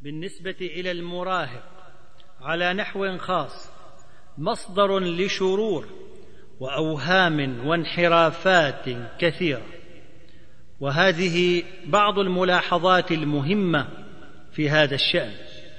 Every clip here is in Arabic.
بالنسبة إلى المراهق على نحو خاص مصدر لشرور وأوهام وانحرافات كثيرة. وهذه بعض الملاحظات المهمة في هذا الشأن.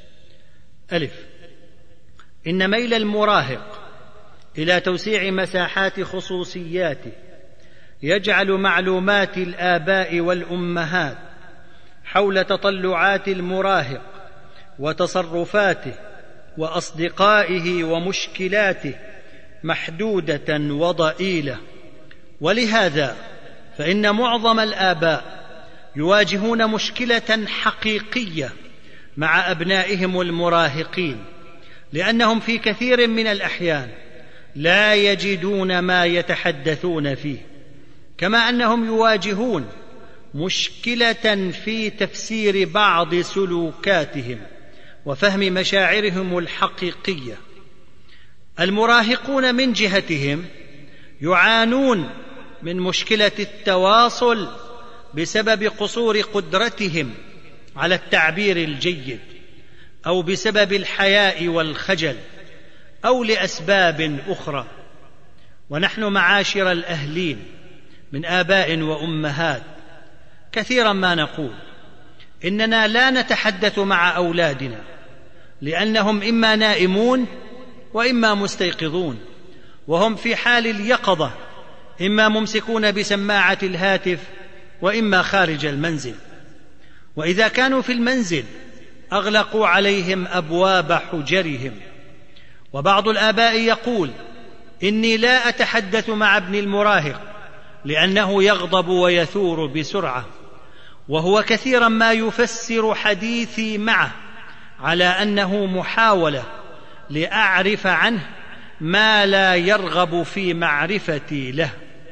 إن ميل المراهق إلى توسيع مساحات خصوصياته يجعل معلومات الآباء والأمهات حول تطلعات المراهق وتصرفاته وأصدقائه ومشكلاته محدودة وضئيلة. ولهذا فإن معظم الآباء يواجهون مشكلة حقيقية مع أبنائهم المراهقين، لأنهم في كثير من الأحيان لا يجدون ما يتحدثون فيه، كما أنهم يواجهون مشكلة في تفسير بعض سلوكاتهم وفهم مشاعرهم الحقيقية. المراهقون من جهتهم يعانون من مشكلة التواصل بسبب قصور قدرتهم على التعبير الجيد، أو بسبب الحياء والخجل، أو لأسباب أخرى. ونحن معاشر الأهلين من آباء وأمهات كثيرا ما نقول إننا لا نتحدث مع أولادنا لأنهم إما نائمون وإما مستيقظون، وهم في حال اليقظة إما ممسكون بسماعة الهاتف وإما خارج المنزل. وإذا كانوا في المنزل أغلقوا عليهم أبواب حجرهم. وبعض الآباء يقول: إني لا أتحدث مع ابني المراهق لأنه يغضب ويثور بسرعة، وهو كثيرا ما يفسر حديثي معه على أنه محاولة لأعرف عنه ما لا يرغب في معرفتي له.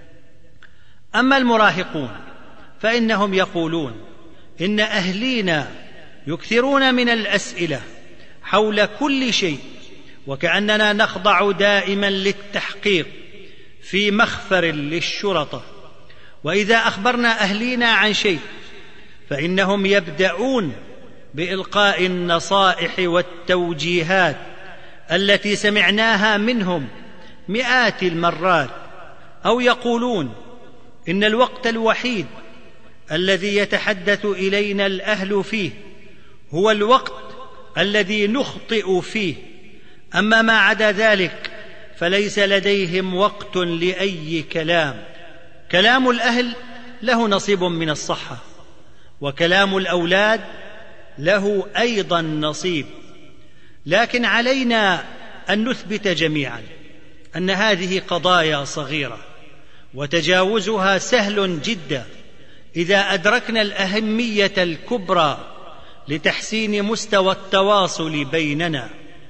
أما المراهقون فإنهم يقولون إن أهلينا يكثرون من الأسئلة حول كل شيء، وكأننا نخضع دائما للتحقيق في مخفر للشرطة. وإذا أخبرنا أهلينا عن شيء فإنهم يبدأون بإلقاء النصائح والتوجيهات التي سمعناها منهم مئات المرات، أو يقولون إن الوقت الوحيد الذي يتحدث إلينا الأهل فيه هو الوقت الذي نخطئ فيه، أما ما عدا ذلك فليس لديهم وقت لأي كلام. كلام الأهل له نصيب من الصحة، وكلام الأولاد له أيضا نصيب، لكن علينا أن نثبت جميعا أن هذه قضايا صغيرة، وتجاوزها سهل جدا إذا أدركنا الأهمية الكبرى لتحسين مستوى التواصل بيننا.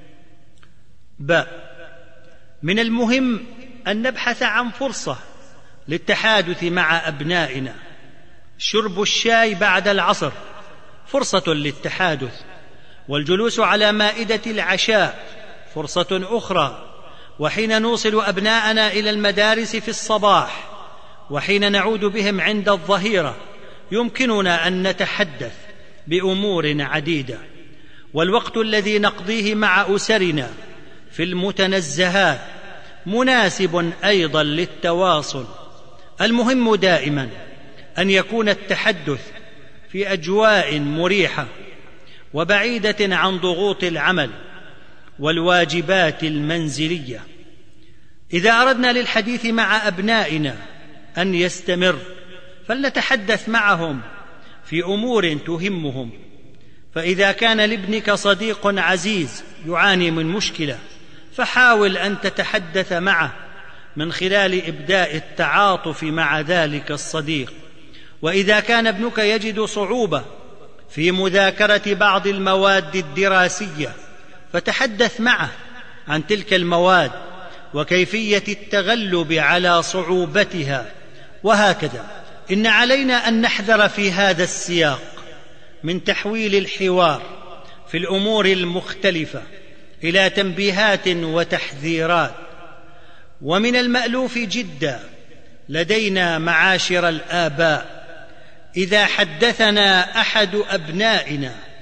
من المهم أن نبحث عن فرصة للتحادث مع أبنائنا. شرب الشاي بعد العصر فرصة للتحادث، والجلوس على مائدة العشاء فرصة أخرى، وحين نوصل أبناءنا إلى المدارس في الصباح وحين نعود بهم عند الظهيرة يمكننا أن نتحدث بأمور عديدة. والوقت الذي نقضيه مع أسرنا في المتنزهات مناسب أيضا للتواصل. المهم دائما أن يكون التحدث في أجواء مريحة وبعيدة عن ضغوط العمل والواجبات المنزلية. إذا أردنا للحديث مع أبنائنا أن يستمر فلنتحدث معهم في أمور تهمهم. فإذا كان لابنك صديق عزيز يعاني من مشكلة فحاول أن تتحدث معه من خلال إبداء التعاطف مع ذلك الصديق. وإذا كان ابنك يجد صعوبة في مذاكرة بعض المواد الدراسية فتحدث معه عن تلك المواد وكيفية التغلب على صعوبتها، وهكذا. إن علينا أن نحذر في هذا السياق من تحويل الحوار في الأمور المختلفة إلى تنبيهات وتحذيرات. ومن المألوف جدا لدينا معاشر الآباء إذا حدثنا أحد أبنائنا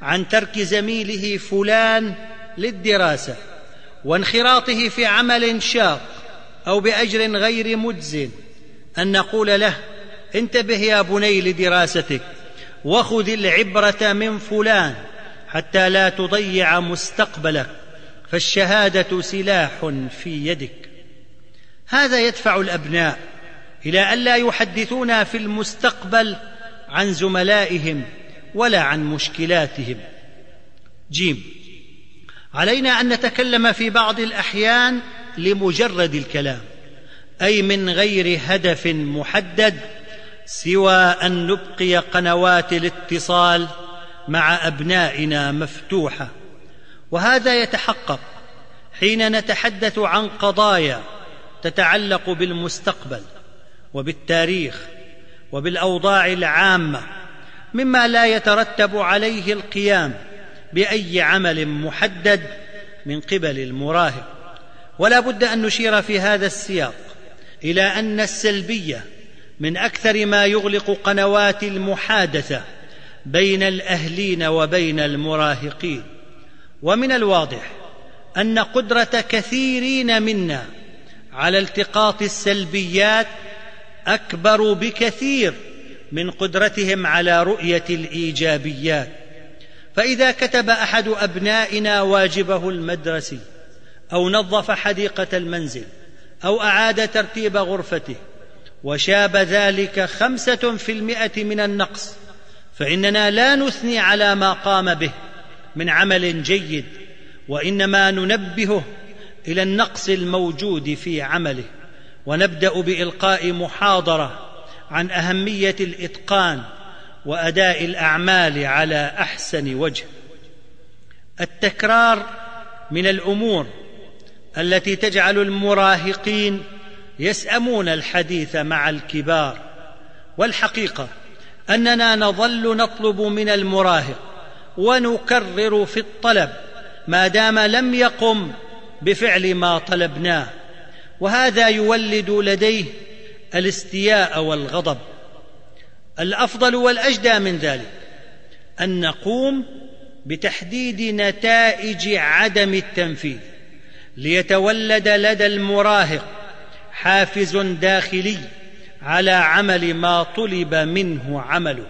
عن ترك زميله فلان للدراسة وانخراطه في عمل شاق أو بأجر غير مجز أن نقول له: انتبه يا بني لدراستك، وخذ العبرة من فلان حتى لا تضيع مستقبلك، فالشهادة سلاح في يدك. هذا يدفع الأبناء إلى ألا يحدثونا في المستقبل عن زملائهم ولا عن مشكلاتهم. جيم: علينا أن نتكلم في بعض الأحيان لمجرد الكلام، أي من غير هدف محدد سوى أن نبقي قنوات الاتصال مع أبنائنا مفتوحة، وهذا يتحقق حين نتحدث عن قضايا تتعلق بالمستقبل وبالتاريخ وبالأوضاع العامة، مما لا يترتب عليه القيام بأي عمل محدد من قبل المراهق. ولا بد أن نشير في هذا السياق إلى أن السلبية من أكثر ما يغلق قنوات المحادثة بين الأهلين وبين المراهقين. ومن الواضح أن قدرة كثيرين منا على التقاط السلبيات أكبر بكثير من قدرتهم على رؤية الإيجابيات. فإذا كتب أحد أبنائنا واجبه المدرسي أو نظف حديقة المنزل أو أعاد ترتيب غرفته وشاب ذلك 5% من النقص، فإننا لا نثني على ما قام به من عمل جيد، وإنما ننبهه إلى النقص الموجود في عمله، ونبدأ بإلقاء محاضرة عن أهمية الإتقان وأداء الأعمال على أحسن وجه. التكرار من الأمور التي تجعل المراهقين يسأمون الحديث مع الكبار، والحقيقة أننا نظل نطلب من المراهق ونكرر في الطلب ما دام لم يقم بفعل ما طلبناه، وهذا يولد لديه الاستياء والغضب. الأفضل والأجدى من ذلك أن نقوم بتحديد نتائج عدم التنفيذ، ليتولد لدى المراهق حافز داخلي على عمل ما طلب منه عمله.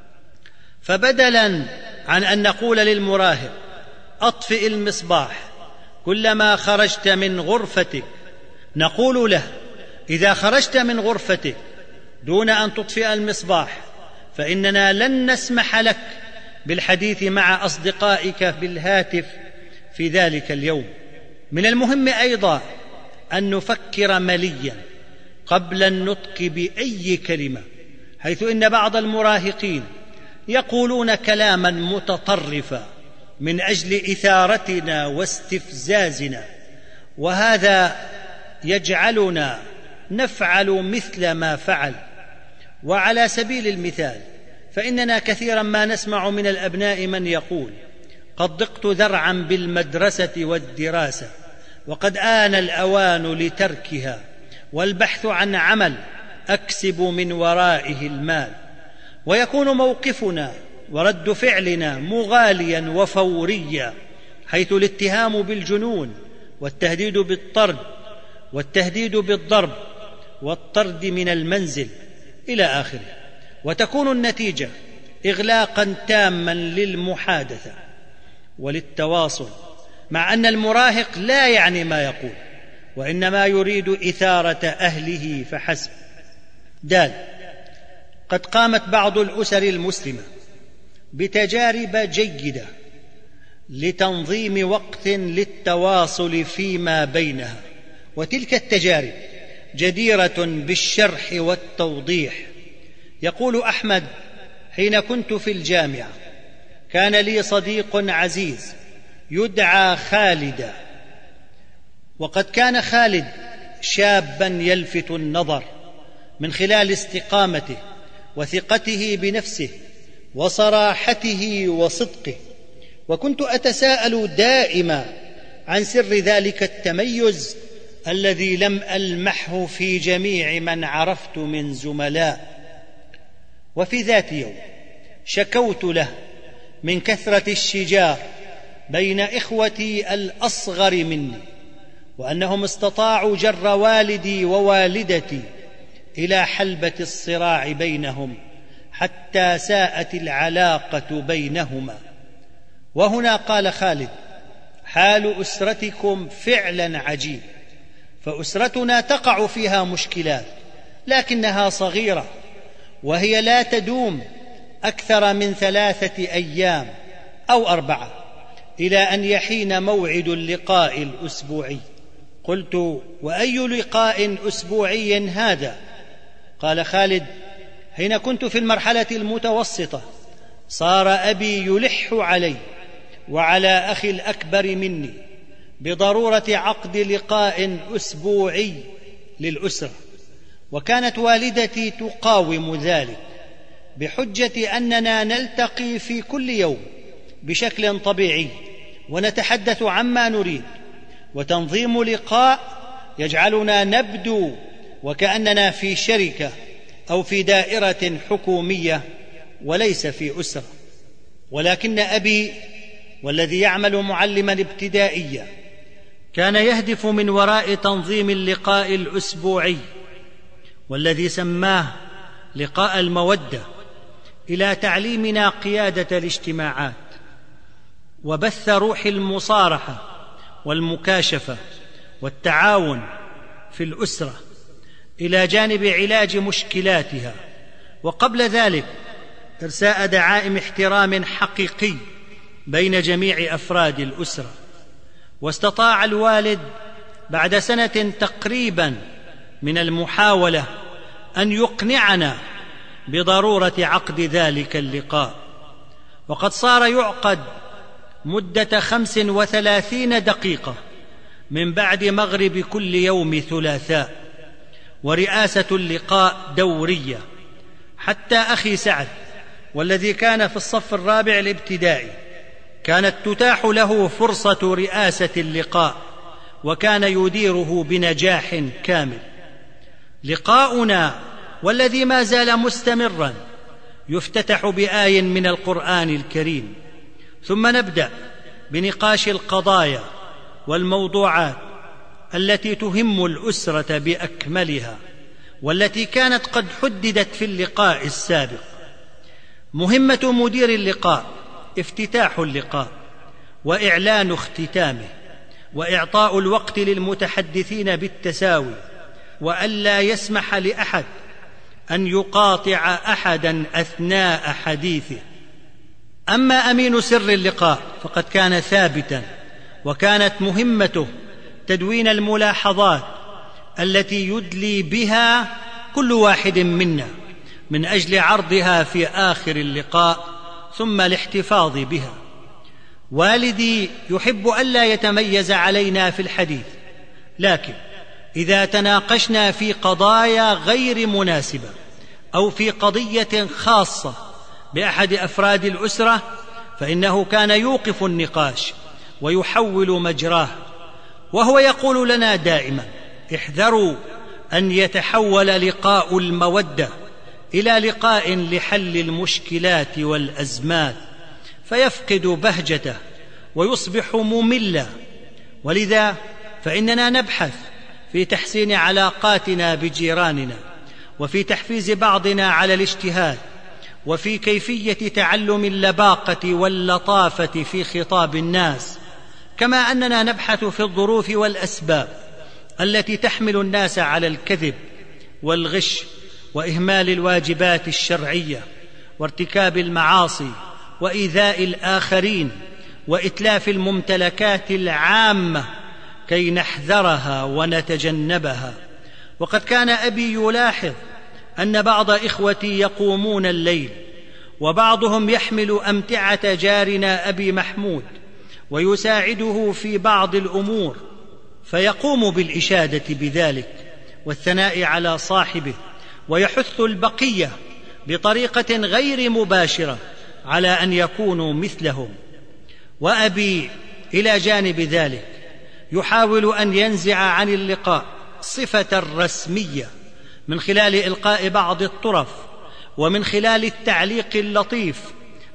فبدلاً عن أن نقول للمراهق: أطفئ المصباح كلما خرجت من غرفتك، نقول له: إذا خرجت من غرفتك دون أن تطفئ المصباح فإننا لن نسمح لك بالحديث مع أصدقائك بالهاتف في ذلك اليوم. من المهم أيضا أن نفكر مليا قبل النطق بأي كلمة، حيث إن بعض المراهقين يقولون كلاما متطرفا من أجل إثارتنا واستفزازنا، وهذا يجعلنا نفعل مثل ما فعل. وعلى سبيل المثال، فإننا كثيرا ما نسمع من الأبناء من يقول: قد ضقت ذرعا بالمدرسة والدراسة، وقد آن الأوان لتركها والبحث عن عمل أكسب من ورائه المال. ويكون موقفنا ورد فعلنا مغاليا وفوريا، حيث الاتهام بالجنون والتهديد بالطرد والتهديد بالضرب والطرد من المنزل إلى آخره. وتكون النتيجة إغلاقا تاما للمحادثة وللتواصل، مع أن المراهق لا يعني ما يقول، وإنما يريد إثارة أهله فحسب. قد قامت بعض الأسر المسلمة بتجارب جيدة لتنظيم وقت للتواصل فيما بينها، وتلك التجارب جديرة بالشرح والتوضيح. يقول أحمد: حين كنت في الجامعة كان لي صديق عزيز يدعى خالدا، وقد كان خالد شابا يلفت النظر من خلال استقامته وثقته بنفسه وصراحته وصدقه، وكنت أتساءل دائما عن سر ذلك التميز الذي لم ألمحه في جميع من عرفت من زملاء. وفي ذات يوم شكوت له من كثرة الشجار بين إخوتي الأصغر مني، وأنهم استطاعوا جر والدي ووالدتي إلى حلبة الصراع بينهم حتى ساءت العلاقة بينهما. وهنا قال خالد: حال أسرتكم فعلا عجيب، فأسرتنا تقع فيها مشكلات لكنها صغيرة، وهي لا تدوم أكثر من 3 أيام أو 4، إلى أن يحين موعد اللقاء الأسبوعي. قلت: وأي لقاء أسبوعي هذا؟ قال خالد: حين كنت في المرحلة المتوسطة صار أبي يلح علي وعلى أخي الأكبر مني بضرورة عقد لقاء أسبوعي للأسرة، وكانت والدتي تقاوم ذلك بحجة أننا نلتقي في كل يوم بشكل طبيعي ونتحدث عما نريد، وتنظيم لقاء يجعلنا نبدو وكأننا في شركة أو في دائرة حكومية وليس في أسرة. ولكن أبي، والذي يعمل معلما ابتدائيا، كان يهدف من وراء تنظيم اللقاء الأسبوعي والذي سماه لقاء المودة إلى تعليمنا قيادة الاجتماعات وبث روح المصارحة والمكاشفة والتعاون في الأسرة إلى جانب علاج مشكلاتها، وقبل ذلك إرساء دعائم احترام حقيقي بين جميع أفراد الأسرة. واستطاع الوالد بعد سنة تقريبا من المحاولة أن يقنعنا بضرورة عقد ذلك اللقاء، وقد صار يعقد مدة 35 دقيقة من بعد مغرب كل يوم ثلاثاء، ورئاسة اللقاء دورية، حتى أخي سعد والذي كان في الصف الرابع الابتدائي كانت تتاح له فرصة رئاسة اللقاء، وكان يديره بنجاح كامل. لقاؤنا والذي ما زال مستمرا يفتتح بآية من القرآن الكريم، ثم نبدأ بنقاش القضايا والموضوعات التي تهم الأسرة بأكملها، والتي كانت قد حددت في اللقاء السابق. مهمة مدير اللقاء افتتاح اللقاء وإعلان اختتامه، وإعطاء الوقت للمتحدثين بالتساوي، وألا يسمح لأحد أن يقاطع أحدا أثناء حديثه. أما أمين سر اللقاء فقد كان ثابتا، وكانت مهمته تدوين الملاحظات التي يدلي بها كل واحد منا من أجل عرضها في آخر اللقاء ثم الاحتفاظ بها. والدي يحب ألا يتميز علينا في الحديث، لكن إذا تناقشنا في قضايا غير مناسبة أو في قضية خاصة بأحد أفراد الأسرة فإنه كان يوقف النقاش ويحول مجراه، وهو يقول لنا دائما: احذروا أن يتحول لقاء المودة إلى لقاء لحل المشكلات والأزمات فيفقد بهجته ويصبح مملا. ولذا فإننا نبحث في تحسين علاقاتنا بجيراننا، وفي تحفيز بعضنا على الاجتهاد، وفي كيفية تعلم اللباقة واللطافة في خطاب الناس، كما أننا نبحث في الظروف والأسباب التي تحمل الناس على الكذب والغش وإهمال الواجبات الشرعية وارتكاب المعاصي وإيذاء الآخرين وإتلاف الممتلكات العامة كي نحذرها ونتجنبها. وقد كان أبي يلاحظ أن بعض إخوتي يقومون الليل، وبعضهم يحمل أمتعة جارنا أبي محمود ويساعده في بعض الأمور، فيقوم بالإشادة بذلك والثناء على صاحبه، ويحث البقية بطريقة غير مباشرة على أن يكونوا مثلهم. وأبي إلى جانب ذلك يحاول أن ينزع عن اللقاء صفة رسمية من خلال إلقاء بعض الطرف، ومن خلال التعليق اللطيف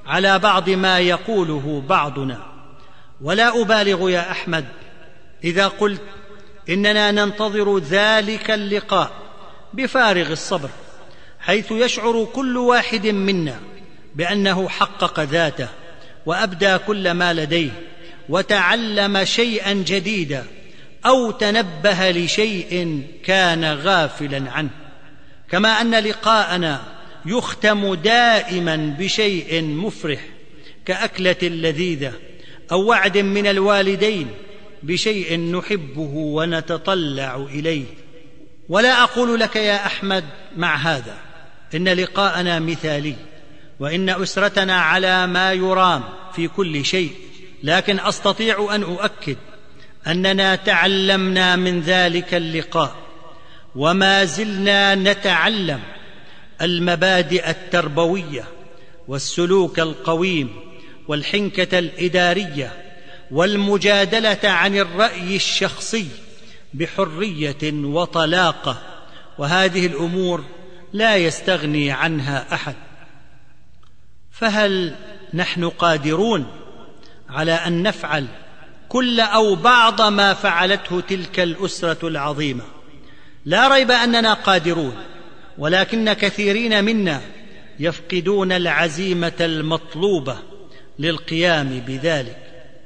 على بعض ما يقوله بعضنا. ولا أبالغ يا أحمد إذا قلت إننا ننتظر ذلك اللقاء بفارغ الصبر، حيث يشعر كل واحد منا بأنه حقق ذاته وأبدى كل ما لديه وتعلم شيئا جديدا أو تنبه لشيء كان غافلا عنه. كما أن لقاءنا يختم دائما بشيء مفرح كأكلة لذيذة أو وعد من الوالدين بشيء نحبه ونتطلع إليه. ولا أقول لك يا أحمد مع هذا إن لقاءنا مثالي وإن أسرتنا على ما يرام في كل شيء، لكن أستطيع أن أؤكد أننا تعلمنا من ذلك اللقاء وما زلنا نتعلم المبادئ التربوية والسلوك القويم والحنكة الإدارية والمجادلة عن الرأي الشخصي بحرية وطلاقة، وهذه الأمور لا يستغني عنها أحد. فهل نحن قادرون على أن نفعل كل أو بعض ما فعلته تلك الأسرة العظيمة؟ لا ريب أننا قادرون، ولكن كثيرين منا يفقدون العزيمة المطلوبة للقيام بذلك.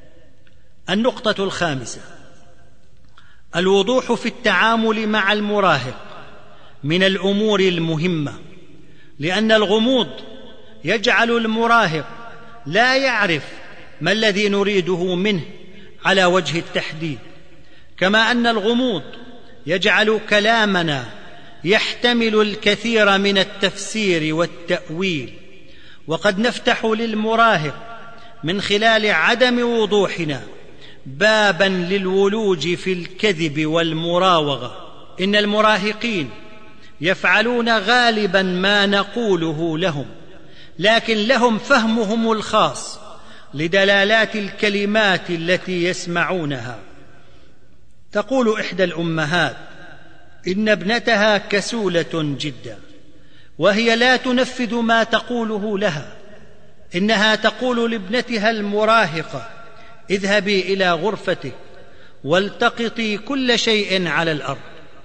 النقطة الخامسة: الوضوح في التعامل مع المراهق من الأمور المهمة، لأن الغموض يجعل المراهق لا يعرف ما الذي نريده منه على وجه التحديد، كما أن الغموض يجعل كلامنا يحتمل الكثير من التفسير والتأويل، وقد نفتح للمراهق من خلال عدم وضوحنا بابا للولوج في الكذب والمراوغة. إن المراهقين يفعلون غالبا ما نقوله لهم، لكن لهم فهمهم الخاص لدلالات الكلمات التي يسمعونها. تقول إحدى الأمهات إن ابنتها كسولة جدا، وهي لا تنفذ ما تقوله لها. إنها تقول لابنتها المراهقة: اذهبي إلى غرفتك والتقطي كل شيء على الأرض،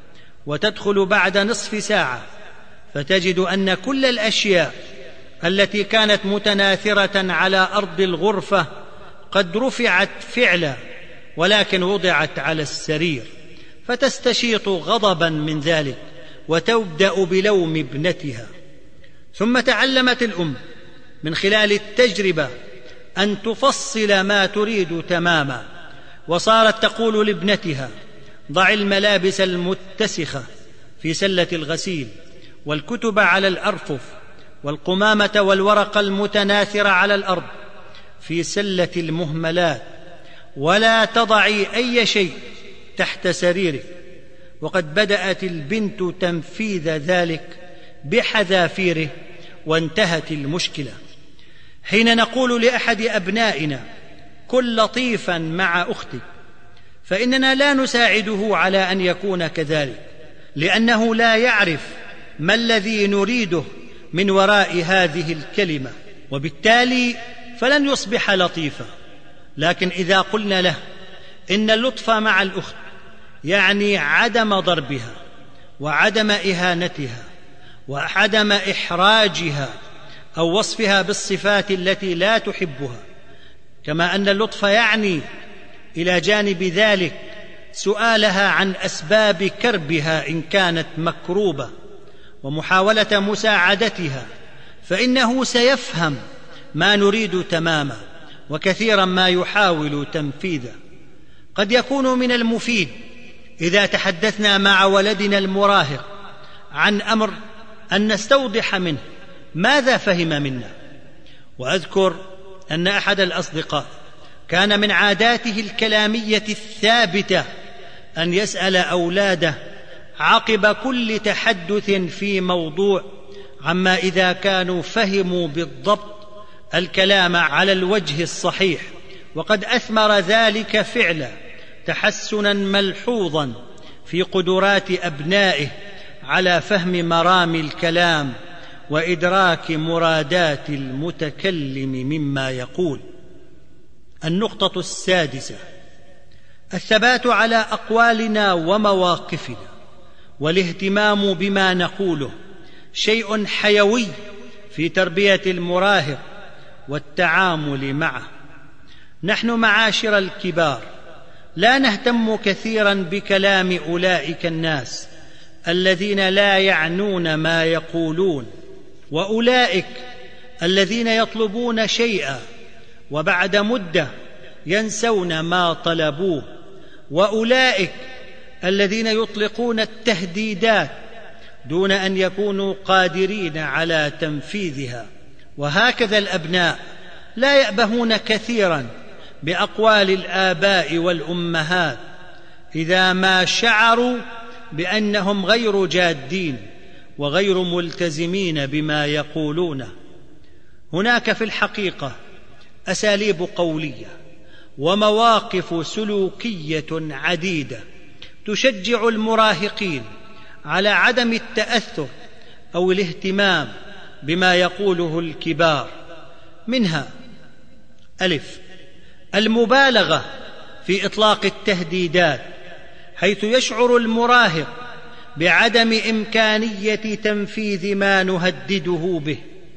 وتدخل بعد نصف ساعة فتجد أن كل الأشياء التي كانت متناثرة على أرض الغرفة قد رفعت فعلا، ولكن وضعت على السرير، فتستشيط غضبا من ذلك وتبدأ بلوم ابنتها. ثم تعلمت الأم من خلال التجربة أن تفصل ما تريد تماما، وصارت تقول لابنتها: ضع الملابس المتسخة في سلة الغسيل، والكتب على الأرفف، والقمامة والورق المتناثرة على الأرض في سلة المهملات، ولا تضعي أي شيء تحت سريرك. وقد بدأت البنت تنفيذ ذلك بحذافيره، وانتهت المشكلة. حين نقول لأحد أبنائنا: كن لطيفا مع أختك، فإننا لا نساعده على أن يكون كذلك، لأنه لا يعرف ما الذي نريده من وراء هذه الكلمة، وبالتالي فلن يصبح لطيفا. لكن إذا قلنا له إن اللطف مع الأخت يعني عدم ضربها وعدم إهانتها وعدم إحراجها أو وصفها بالصفات التي لا تحبها، كما أن اللطف يعني إلى جانب ذلك سؤالها عن أسباب كربها إن كانت مكروبة ومحاولة مساعدتها، فإنه سيفهم ما نريد تماما، وكثيرا ما يحاول تنفيذه. قد يكون من المفيد إذا تحدثنا مع ولدنا المراهق عن أمر أن نستوضح منه ماذا فهم منا. وأذكر أن أحد الأصدقاء كان من عاداته الكلامية الثابتة أن يسأل أولاده عقب كل تحدث في موضوع عما إذا كانوا فهموا بالضبط الكلام على الوجه الصحيح، وقد أثمر ذلك فعلا تحسنا ملحوظا في قدرات أبنائه على فهم مرامي الكلام وإدراك مرادات المتكلم مما يقول. النقطة السادسة: الثبات على أقوالنا ومواقفنا والاهتمام بما نقوله شيء حيوي في تربية المراهق والتعامل معه. نحن معاشر الكبار لا نهتم كثيرا بكلام أولئك الناس الذين لا يعنون ما يقولون، وأولئك الذين يطلبون شيئا وبعد مدة ينسون ما طلبوه، وأولئك الذين يطلقون التهديدات دون أن يكونوا قادرين على تنفيذها. وهكذا الأبناء لا يأبهون كثيرا بأقوال الآباء والأمهات إذا ما شعروا بأنهم غير جادين وغير ملتزمين بما يقولونه. هناك في الحقيقة أساليب قولية ومواقف سلوكية عديدة تشجع المراهقين على عدم التأثر أو الاهتمام بما يقوله الكبار. منها: المبالغة في إطلاق التهديدات، حيث يشعر المراهق بعدم إمكانية تنفيذ ما نهدده به.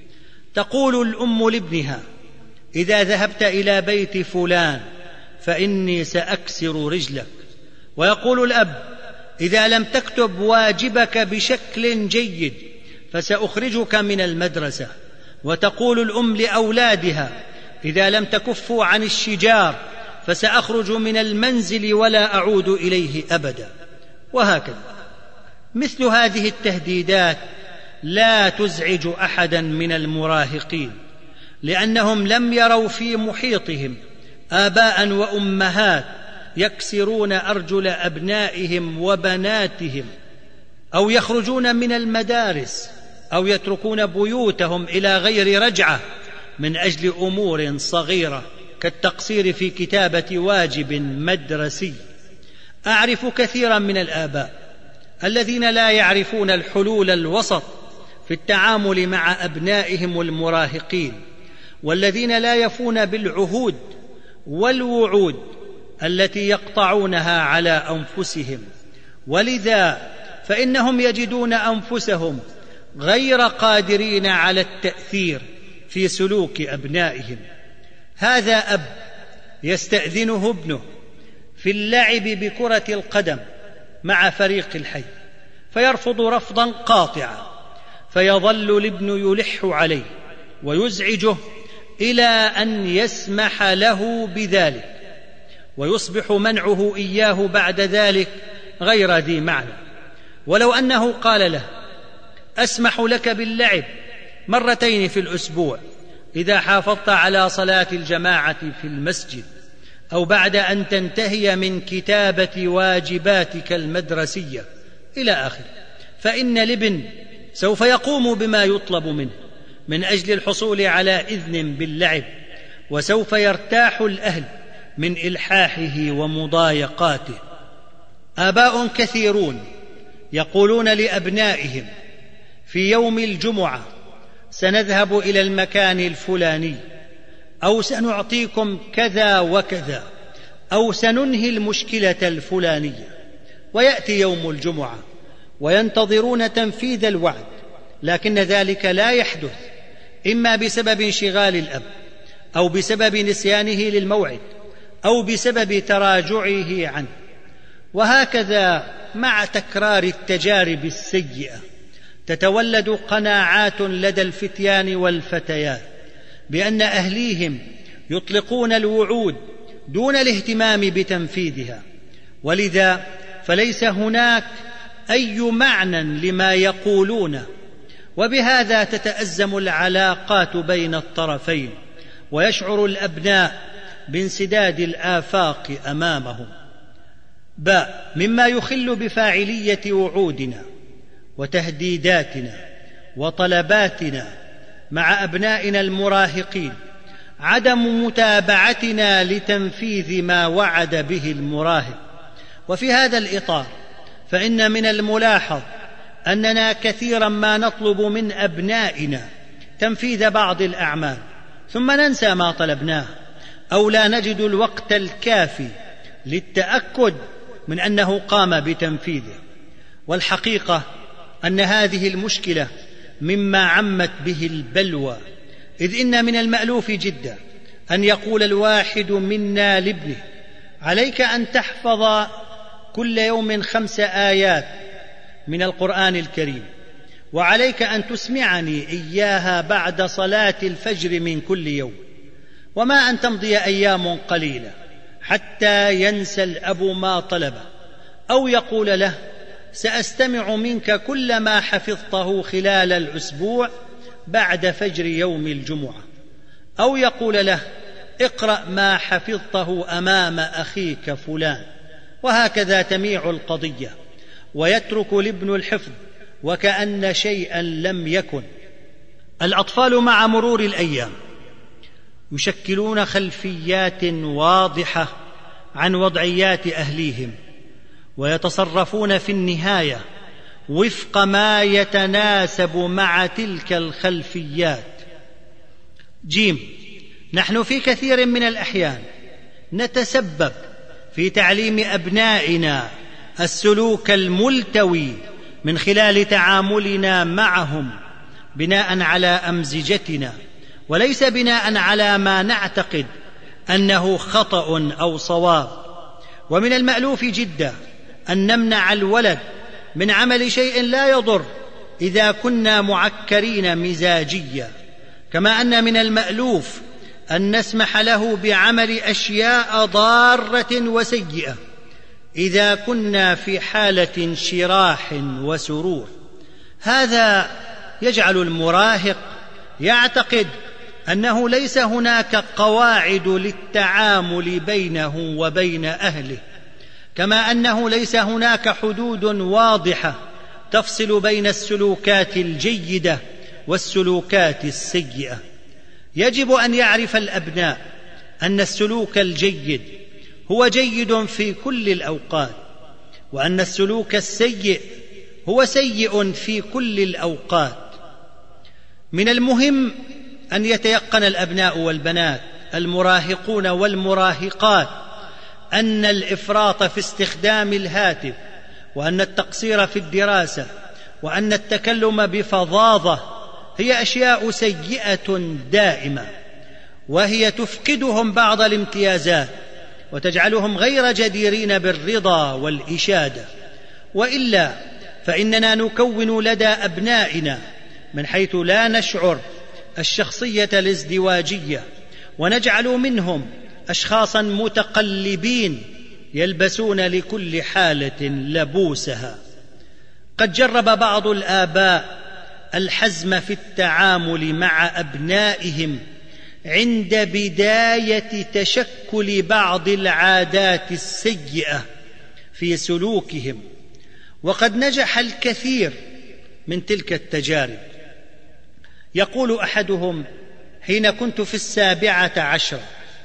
تقول الأم لابنها: إذا ذهبت إلى بيت فلان فإني سأكسر رجلك. ويقول الأب: إذا لم تكتب واجبك بشكل جيد فسأخرجك من المدرسة. وتقول الأم لأولادها: إذا لم تكفوا عن الشجار فسأخرج من المنزل ولا أعود إليه أبدا. وهكذا. مثل هذه التهديدات لا تزعج أحدا من المراهقين، لأنهم لم يروا في محيطهم آباء وأمهات يكسرون أرجل أبنائهم وبناتهم، أو يخرجون من المدارس أو يتركون بيوتهم إلى غير رجعة من أجل أمور صغيرة كالتقصير في كتابة واجب مدرسي. أعرف كثيرا من الآباء الذين لا يعرفون الحلول الوسط في التعامل مع أبنائهم المراهقين، والذين لا يفون بالعهود والوعود التي يقطعونها على أنفسهم، ولذا فإنهم يجدون أنفسهم غير قادرين على التأثير في سلوك أبنائهم. هذا أب يستأذنه ابنه في اللعب بكرة القدم مع فريق الحي، فيرفض رفضا قاطعا، فيظل الابن يلح عليه ويزعجه إلى أن يسمح له بذلك، ويصبح منعه إياه بعد ذلك غير ذي معنى. ولو أنه قال له: أسمح لك باللعب 2 مرات في الأسبوع إذا حافظت على صلاة الجماعة في المسجد، أو بعد أن تنتهي من كتابة واجباتك المدرسية إلى آخره، فإن الابن سوف يقوم بما يطلب منه من أجل الحصول على إذن باللعب، وسوف يرتاح الأهل من إلحاحه ومضايقاته. آباء كثيرون يقولون لأبنائهم في يوم الجمعة: سنذهب إلى المكان الفلاني، أو سنعطيكم كذا وكذا، أو سننهي المشكلة الفلانية. ويأتي يوم الجمعة وينتظرون تنفيذ الوعد، لكن ذلك لا يحدث، إما بسبب انشغال الأب، أو بسبب نسيانه للموعد، أو بسبب تراجعه عنه. وهكذا مع تكرار التجارب السيئة تتولد قناعات لدى الفتيان والفتيات بأن أهليهم يطلقون الوعود دون الاهتمام بتنفيذها، ولذا فليس هناك أي معنى لما يقولونه، وبهذا تتأزم العلاقات بين الطرفين، ويشعر الأبناء بانسداد الآفاق أمامهم. مما يخل بفاعلية وعودنا وتهديداتنا وطلباتنا مع أبنائنا المراهقين عدم متابعتنا لتنفيذ ما وعد به المراهق. وفي هذا الإطار فإن من الملاحظ أننا كثيرا ما نطلب من أبنائنا تنفيذ بعض الأعمال ثم ننسى ما طلبناه، أو لا نجد الوقت الكافي للتأكد من أنه قام بتنفيذه. والحقيقة أن هذه المشكلة مما عمت به البلوى، إذ إن من المألوف جدا أن يقول الواحد منا لابنه: عليك أن تحفظ كل يوم 5 آيات من القرآن الكريم، وعليك أن تسمعني إياها بعد صلاة الفجر من كل يوم، وما أن تمضي أيام قليلة حتى ينسى الأب ما طلبه، أو يقول له: سأستمع منك كل ما حفظته خلال الأسبوع بعد فجر يوم الجمعة، أو يقول له: اقرأ ما حفظته أمام أخيك فلان، وهكذا تميع القضية، ويترك الابن الحفظ وكأن شيئا لم يكن. الأطفال مع مرور الأيام يشكلون خلفيات واضحة عن وضعيات أهليهم، ويتصرفون في النهاية وفق ما يتناسب مع تلك الخلفيات. جيم: نحن في كثير من الأحيان نتسبب في تعليم أبنائنا السلوك الملتوي من خلال تعاملنا معهم بناء على أمزجتنا، وليس بناء على ما نعتقد أنه خطأ أو صواب. ومن المألوف جدا أن نمنع الولد من عمل شيء لا يضر إذا كنا معكرين مزاجيا، كما أن من المألوف أن نسمح له بعمل أشياء ضارة وسيئة إذا كنا في حالة انشراح وسرور. هذا يجعل المراهق يعتقد أنه ليس هناك قواعد للتعامل بينه وبين أهله، كما أنه ليس هناك حدود واضحة تفصل بين السلوكات الجيدة والسلوكات السيئة. يجب أن يعرف الأبناء أن السلوك الجيد هو جيد في كل الأوقات، وأن السلوك السيء هو سيء في كل الأوقات. من المهم أن يتيقن الأبناء والبنات المراهقون والمراهقات أن الإفراط في استخدام الهاتف، وأن التقصير في الدراسة، وأن التكلم بفظاظة هي أشياء سيئة دائمة، وهي تفقدهم بعض الامتيازات وتجعلهم غير جديرين بالرضا والإشادة. وإلا فإننا نكون لدى أبنائنا من حيث لا نشعر الشخصية الازدواجية، ونجعل منهم أشخاصا متقلبين يلبسون لكل حالة لبوسها. قد جرب بعض الآباء الحزم في التعامل مع أبنائهم عند بداية تشكل بعض العادات السيئة في سلوكهم، وقد نجح الكثير من تلك التجارب. يقول أحدهم: حين كنت في 17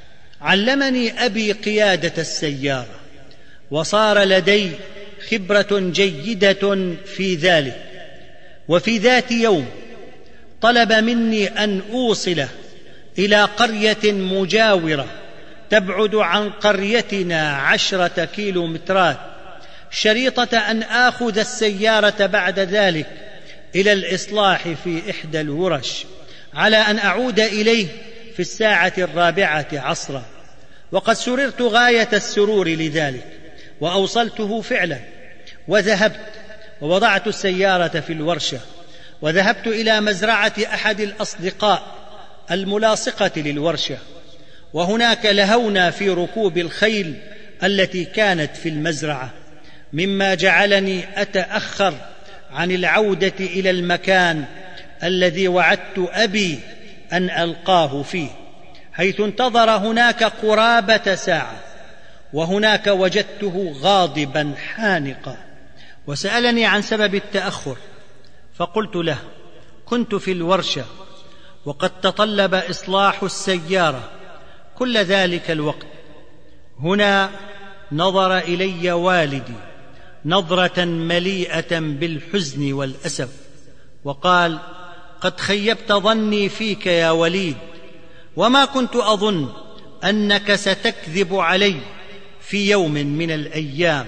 علمني أبي قيادة السيارة، وصار لدي خبرة جيدة في ذلك، وفي ذات يوم طلب مني أن أوصله إلى قرية مجاورة تبعد عن قريتنا 10 كيلومترات، شريطة أن آخذ السيارة بعد ذلك إلى الإصلاح في إحدى الورش، على أن أعود إليه في 4:00 عصرا. وقد سررت غاية السرور لذلك، وأوصلته فعلا، وذهبت ووضعت السيارة في الورشة، وذهبت إلى مزرعة أحد الأصدقاء الملاصقة للورشة، وهناك لهونا في ركوب الخيل التي كانت في المزرعة، مما جعلني أتأخر عن العودة إلى المكان الذي وعدت أبي أن ألقاه فيه، حيث انتظر هناك قرابة ساعة، وهناك وجدته غاضبا حانقا، وسألني عن سبب التأخر، فقلت له: كنت في الورشة وقد تطلب إصلاح السيارة كل ذلك الوقت. هنا نظر إلي والدي نظرة مليئة بالحزن والأسف، وقال: قد خيبت ظني فيك يا وليد، وما كنت أظن أنك ستكذب علي في يوم من الأيام.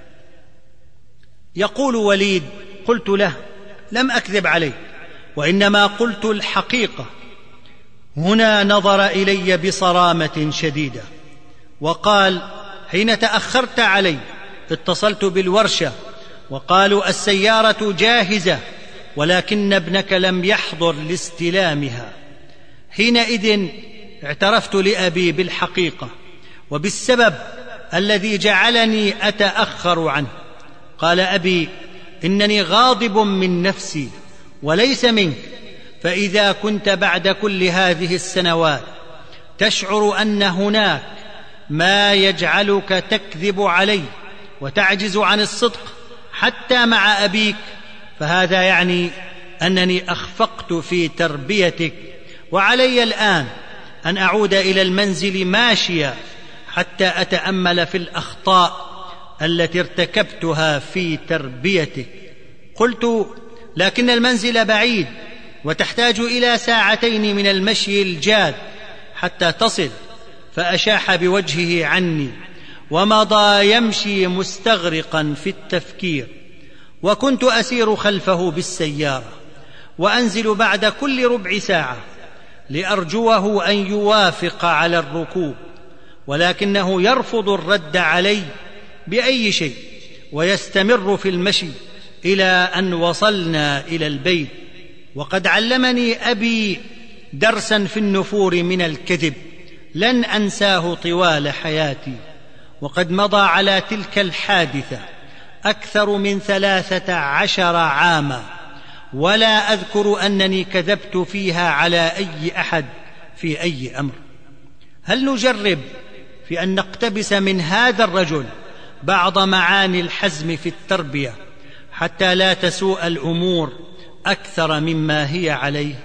يقول وليد: قلت له: لم أكذب عليك، وإنما قلت الحقيقة. هنا نظر إلي بصرامة شديدة وقال: حين تأخرت علي اتصلت بالورشة وقالوا السيارة جاهزة، ولكن ابنك لم يحضر لاستلامها. حينئذ اعترفت لأبي بالحقيقة وبالسبب الذي جعلني أتأخر عنه. قال أبي: إنني غاضب من نفسي وليس منك، فإذا كنت بعد كل هذه السنوات تشعر أن هناك ما يجعلك تكذب علي وتعجز عن الصدق حتى مع أبيك، فهذا يعني أنني أخفقت في تربيتك، وعلي الآن أن أعود إلى المنزل ماشيا حتى أتأمل في الأخطاء التي ارتكبتها في تربيتك. قلت: لكن المنزل بعيد وتحتاج إلى 2 ساعات من المشي الجاد حتى تصل. فأشاح بوجهه عني ومضى يمشي مستغرقا في التفكير، وكنت أسير خلفه بالسيارة وأنزل بعد كل ربع ساعة لأرجوه أن يوافق على الركوب، ولكنه يرفض الرد علي بأي شيء ويستمر في المشي إلى أن وصلنا إلى البيت. وقد علمني أبي درسا في النفور من الكذب لن أنساه طوال حياتي، وقد مضى على تلك الحادثة أكثر من 13 عاما، ولا أذكر أنني كذبت فيها على أي أحد في أي أمر. هل نجرب في أن نقتبس من هذا الرجل بعض معاني الحزم في التربية حتى لا تسوء الأمور أكثر مما هي عليه؟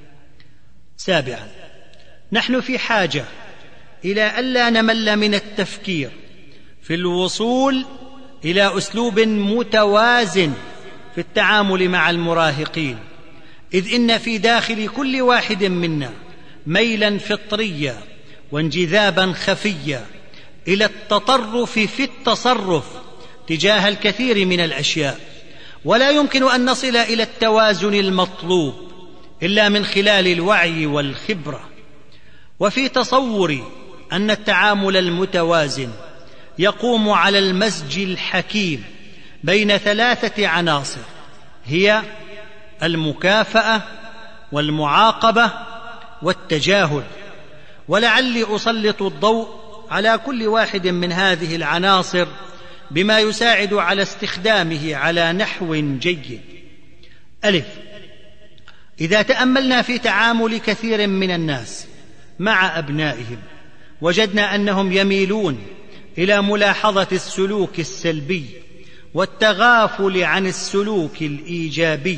7. نحن في حاجة إلى ألا نمل من التفكير في الوصول إلى أسلوب متوازن في التعامل مع المراهقين، إذ إن في داخل كل واحد منا ميلا فطريا وانجذابا خفيا إلى التطرف في التصرف تجاه الكثير من الأشياء، ولا يمكن أن نصل إلى التوازن المطلوب إلا من خلال الوعي والخبرة. وفي تصوري أن التعامل المتوازن يقوم على المزج الحكيم بين 3 عناصر، هي المكافأة والمعاقبة والتجاهل، ولعلي أسلط الضوء على كل واحد من هذه العناصر بما يساعد على استخدامه على نحو جيد. 1. إذا تأملنا في تعامل كثير من الناس مع أبنائهم وجدنا أنهم يميلون إلى ملاحظة السلوك السلبي والتغافل عن السلوك الإيجابي،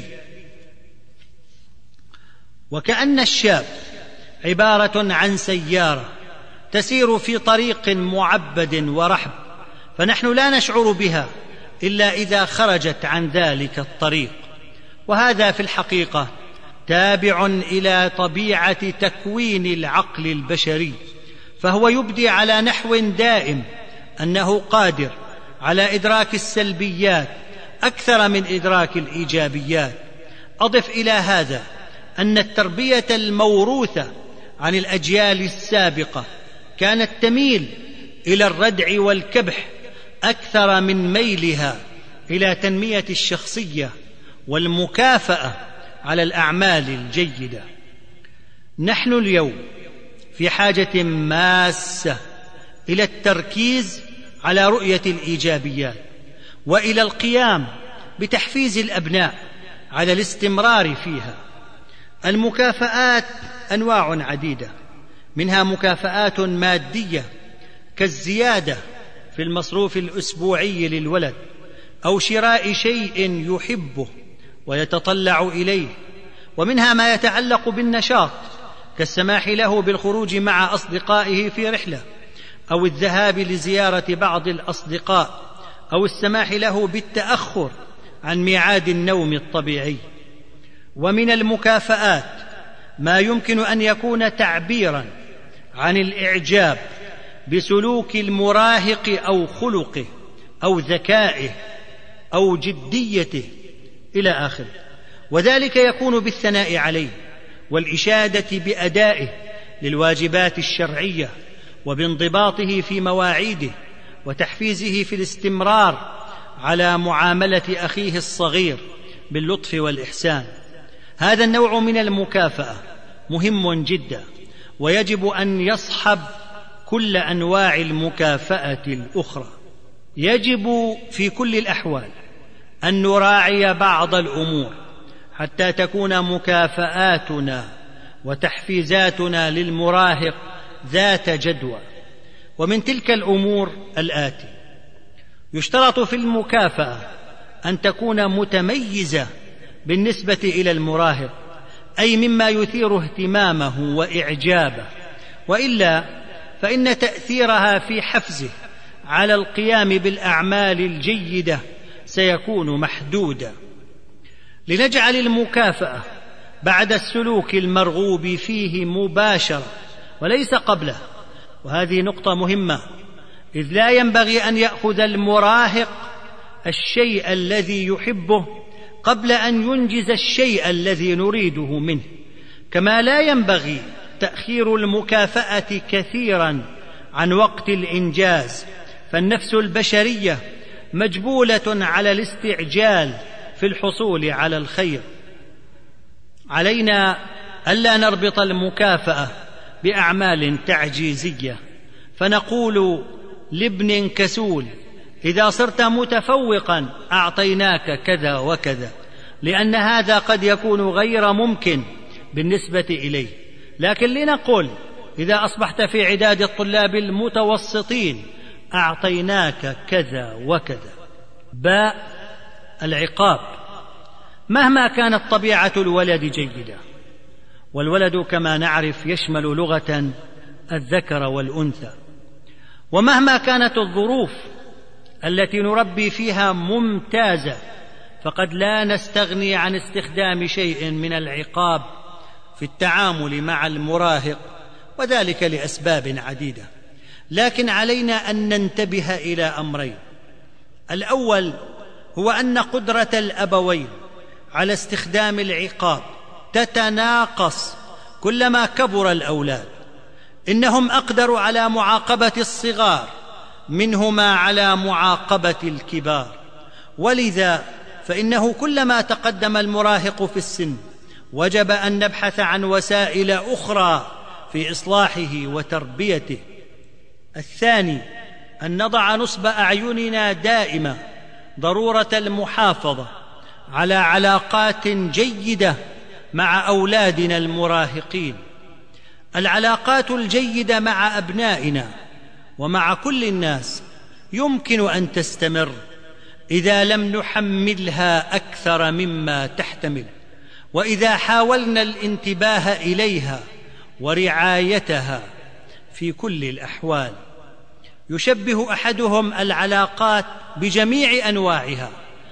وكأن الشاب عبارة عن سيارة تسير في طريق معبد ورحب، فنحن لا نشعر بها إلا إذا خرجت عن ذلك الطريق. وهذا في الحقيقة تابع إلى طبيعة تكوين العقل البشري، فهو يبدي على نحو دائم أنه قادر على إدراك السلبيات أكثر من إدراك الإيجابيات. أضف إلى هذا أن التربية الموروثة عن الأجيال السابقة كانت تميل إلى الردع والكبح أكثر من ميلها إلى تنمية الشخصية والمكافأة على الأعمال الجيدة. نحن اليوم في حاجة ماسة إلى التركيز على رؤية الإيجابيات، وإلى القيام بتحفيز الأبناء على الاستمرار فيها. المكافآت أنواع عديدة، منها مكافآت مادية كالزيادة في المصروف الأسبوعي للولد، أو شراء شيء يحبه ويتطلع إليه، ومنها ما يتعلق بالنشاط كالسماح له بالخروج مع أصدقائه في رحلة، أو الذهاب لزيارة بعض الأصدقاء، أو السماح له بالتأخر عن ميعاد النوم الطبيعي. ومن المكافآت ما يمكن أن يكون تعبيراً عن الإعجاب بسلوك المراهق أو خلقه أو ذكائه أو جديته إلى آخره، وذلك يكون بالثناء عليه والإشادة بأدائه للواجبات الشرعية وبانضباطه في مواعيده وتحفيزه في الاستمرار على معاملة أخيه الصغير باللطف والإحسان. هذا النوع من المكافأة مهم جدا، ويجب أن يصحب كل أنواع المكافأة الأخرى. يجب في كل الأحوال أن نراعي بعض الأمور حتى تكون مكافآتنا وتحفيزاتنا للمراهق ذات جدوى. ومن تلك الأمور الآتي: يشترط في المكافأة أن تكون متميزة بالنسبة إلى المراهق، أي مما يثير اهتمامه وإعجابه، وإلا فإن تأثيرها في حفزه على القيام بالأعمال الجيدة سيكون محدودا. لنجعل المكافأة بعد السلوك المرغوب فيه مباشرة وليس قبله، وهذه نقطة مهمة، إذ لا ينبغي أن يأخذ المراهق الشيء الذي يحبه قبل أن ينجز الشيء الذي نريده منه، كما لا ينبغي تأخير المكافأة كثيرا عن وقت الإنجاز، فالنفس البشرية مجبولة على الاستعجال في الحصول على الخير. علينا ألا نربط المكافأة بأعمال تعجيزية، فنقول لابن كسول: إذا صرت متفوقا أعطيناك كذا وكذا، لأن هذا قد يكون غير ممكن بالنسبة إليه. لكن لنقول: إذا أصبحت في عداد الطلاب المتوسطين أعطيناك كذا وكذا. باء العقاب. مهما كانت طبيعة الولد جيدة، والولد كما نعرف يشمل لغة الذكر والأنثى، ومهما كانت الظروف التي نربي فيها ممتازة، فقد لا نستغني عن استخدام شيء من العقاب في التعامل مع المراهق، وذلك لأسباب عديدة. لكن علينا أن ننتبه إلى أمرين: الأول هو أن قدرة الأبوين على استخدام العقاب تتناقص كلما كبر الأولاد. إنهم أقدر على معاقبة الصغار منهما على معاقبة الكبار، ولذا فإنه كلما تقدم المراهق في السن وجب أن نبحث عن وسائل أخرى في إصلاحه وتربيته. الثاني أن نضع نصب أعيننا دائما ضرورة المحافظة على علاقات جيدة مع أولادنا المراهقين. العلاقات الجيدة مع أبنائنا ومع كل الناس يمكن أن تستمر إذا لم نحملها أكثر مما تحتمل، وإذا حاولنا الانتباه إليها ورعايتها في كل الأحوال. يشبه أحدهم العلاقات بجميع أنواعها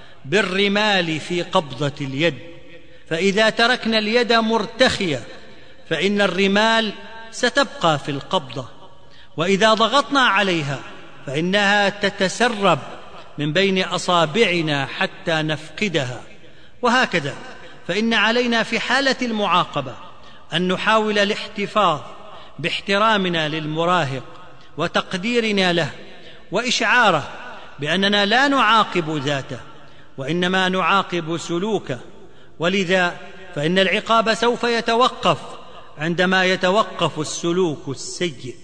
بالرمال في قبضة اليد، فإذا تركنا اليد مرتخية فإن الرمال ستبقى في القبضة، وإذا ضغطنا عليها فإنها تتسرب من بين أصابعنا حتى نفقدها. وهكذا فإن علينا في حالة المعاقبة أن نحاول الاحتفاظ باحترامنا للمراهق وتقديرنا له وإشعاره بأننا لا نعاقب ذاته وإنما نعاقب سلوكه، ولذا فإن العقاب سوف يتوقف عندما يتوقف السلوك السيء.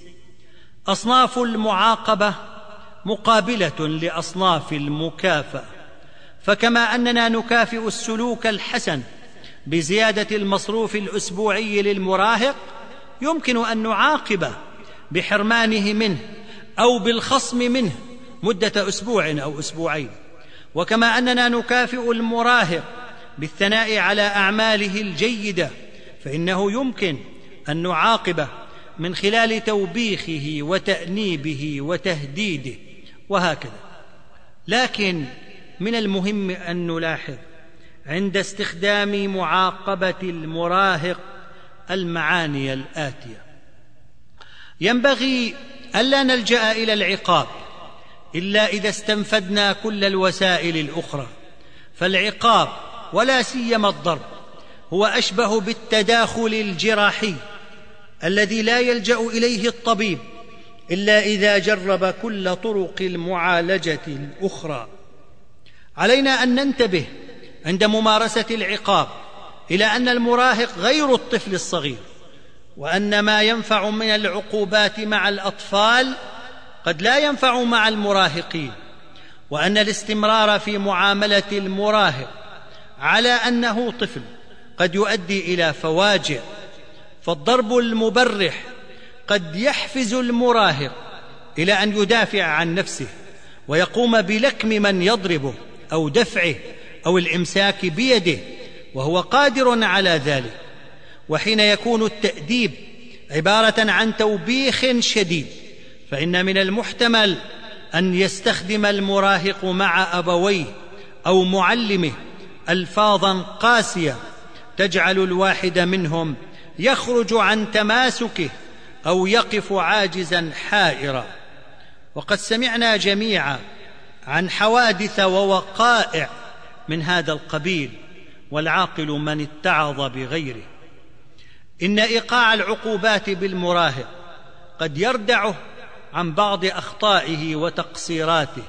أصناف المعاقبة مقابلة لأصناف المكافأة، فكما أننا نكافئ السلوك الحسن بزيادة المصروف الأسبوعي للمراهق، يمكن أن نعاقبه بحرمانه منه أو بالخصم منه مدة أسبوع أو أسبوعين. وكما أننا نكافئ المراهق بالثناء على أعماله الجيدة، فإنه يمكن أن نعاقبه من خلال توبيخه وتأنيبه وتهديده، وهكذا. لكن من المهم أن نلاحظ عند استخدام معاقبة المراهق المعاني الآتية: ينبغي ألا نلجأ إلى العقاب إلا إذا استنفدنا كل الوسائل الأخرى، فالعقاب ولا سيما الضرب هو أشبه بالتداخل الجراحي الذي لا يلجأ إليه الطبيب إلا إذا جرب كل طرق المعالجة الأخرى. علينا أن ننتبه عند ممارسة العقاب إلى أن المراهق غير الطفل الصغير، وأن ما ينفع من العقوبات مع الأطفال قد لا ينفع مع المراهقين، وأن الاستمرار في معاملة المراهق على أنه طفل قد يؤدي إلى فواجع. فالضرب المبرح قد يحفز المراهق إلى أن يدافع عن نفسه ويقوم بلكم من يضربه أو دفعه أو الإمساك بيده وهو قادر على ذلك. وحين يكون التأديب عبارة عن توبيخ شديد، فإن من المحتمل أن يستخدم المراهق مع أبويه أو معلمه ألفاظا قاسية تجعل الواحد منهم يخرج عن تماسكه أو يقف عاجزا حائرا. وقد سمعنا جميعا عن حوادث ووقائع من هذا القبيل، والعاقل من اتعظ بغيره. إن إيقاع العقوبات بالمراهق قد يردعه عن بعض أخطائه وتقصيراته،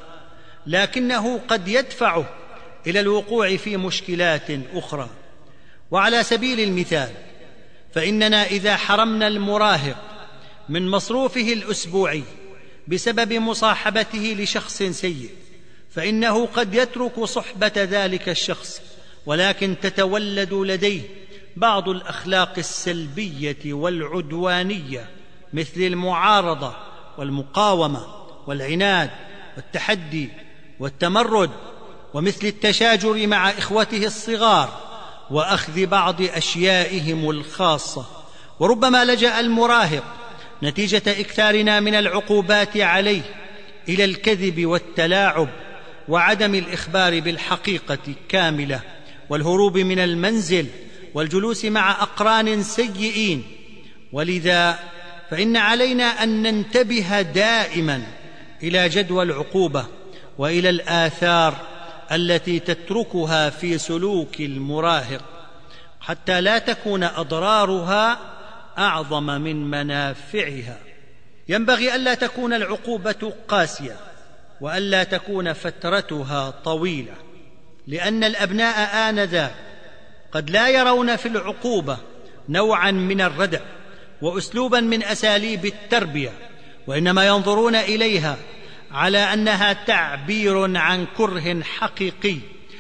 لكنه قد يدفعه إلى الوقوع في مشكلات أخرى. وعلى سبيل المثال، فإننا إذا حرمنا المراهق من مصروفه الأسبوعي بسبب مصاحبته لشخص سيء، فإنه قد يترك صحبة ذلك الشخص، ولكن تتولد لديه بعض الأخلاق السلبية والعدوانية مثل المعارضة والمقاومة والعناد والتحدي والتمرد، ومثل التشاجر مع إخوته الصغار وأخذ بعض أشيائهم الخاصة. وربما لجأ المراهق نتيجة إكثارنا من العقوبات عليه إلى الكذب والتلاعب وعدم الإخبار بالحقيقة كاملة والهروب من المنزل والجلوس مع أقران سيئين. ولذا فإن علينا أن ننتبه دائما إلى جدوى العقوبة وإلى الآثار التي تتركها في سلوك المراهق، حتى لا تكون أضرارها أعظم من منافعها. ينبغي ألا تكون العقوبة قاسية، وألا تكون فترتها طويلة، لأن الأبناء آنذاك قد لا يرون في العقوبة نوعا من الردع وأسلوبا من أساليب التربية، وإنما ينظرون إليها على أنها تعبير عن كره حقيقي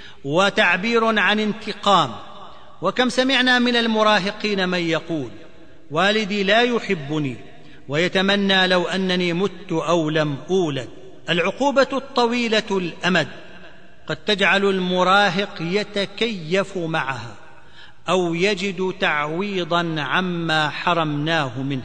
وتعبير عن انتقام. وكم سمعنا من المراهقين من يقول: والدي لا يحبني ويتمنى لو أنني مت أو لم أولد. العقوبة الطويلة الأمد قد تجعل المراهق يتكيف معها أو يجد تعويضا عما حرمناه منه،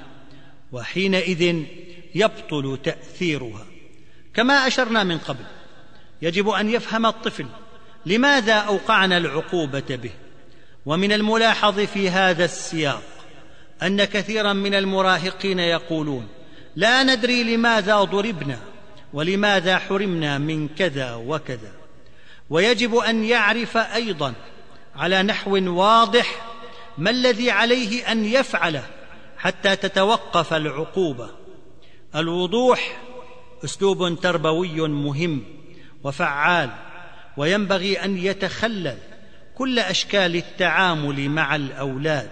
وحينئذ يبطل تأثيرها. كما أشرنا من قبل، يجب أن يفهم الطفل لماذا أوقعنا العقوبة به. ومن الملاحظ في هذا السياق أن كثيرا من المراهقين يقولون: لا ندري لماذا ضربنا ولماذا حرمنا من كذا وكذا. ويجب أن يعرف أيضا على نحو واضح ما الذي عليه أن يفعله حتى تتوقف العقوبة. الوضوح أسلوب تربوي مهم وفعال، وينبغي أن يتخلل كل أشكال التعامل مع الأولاد.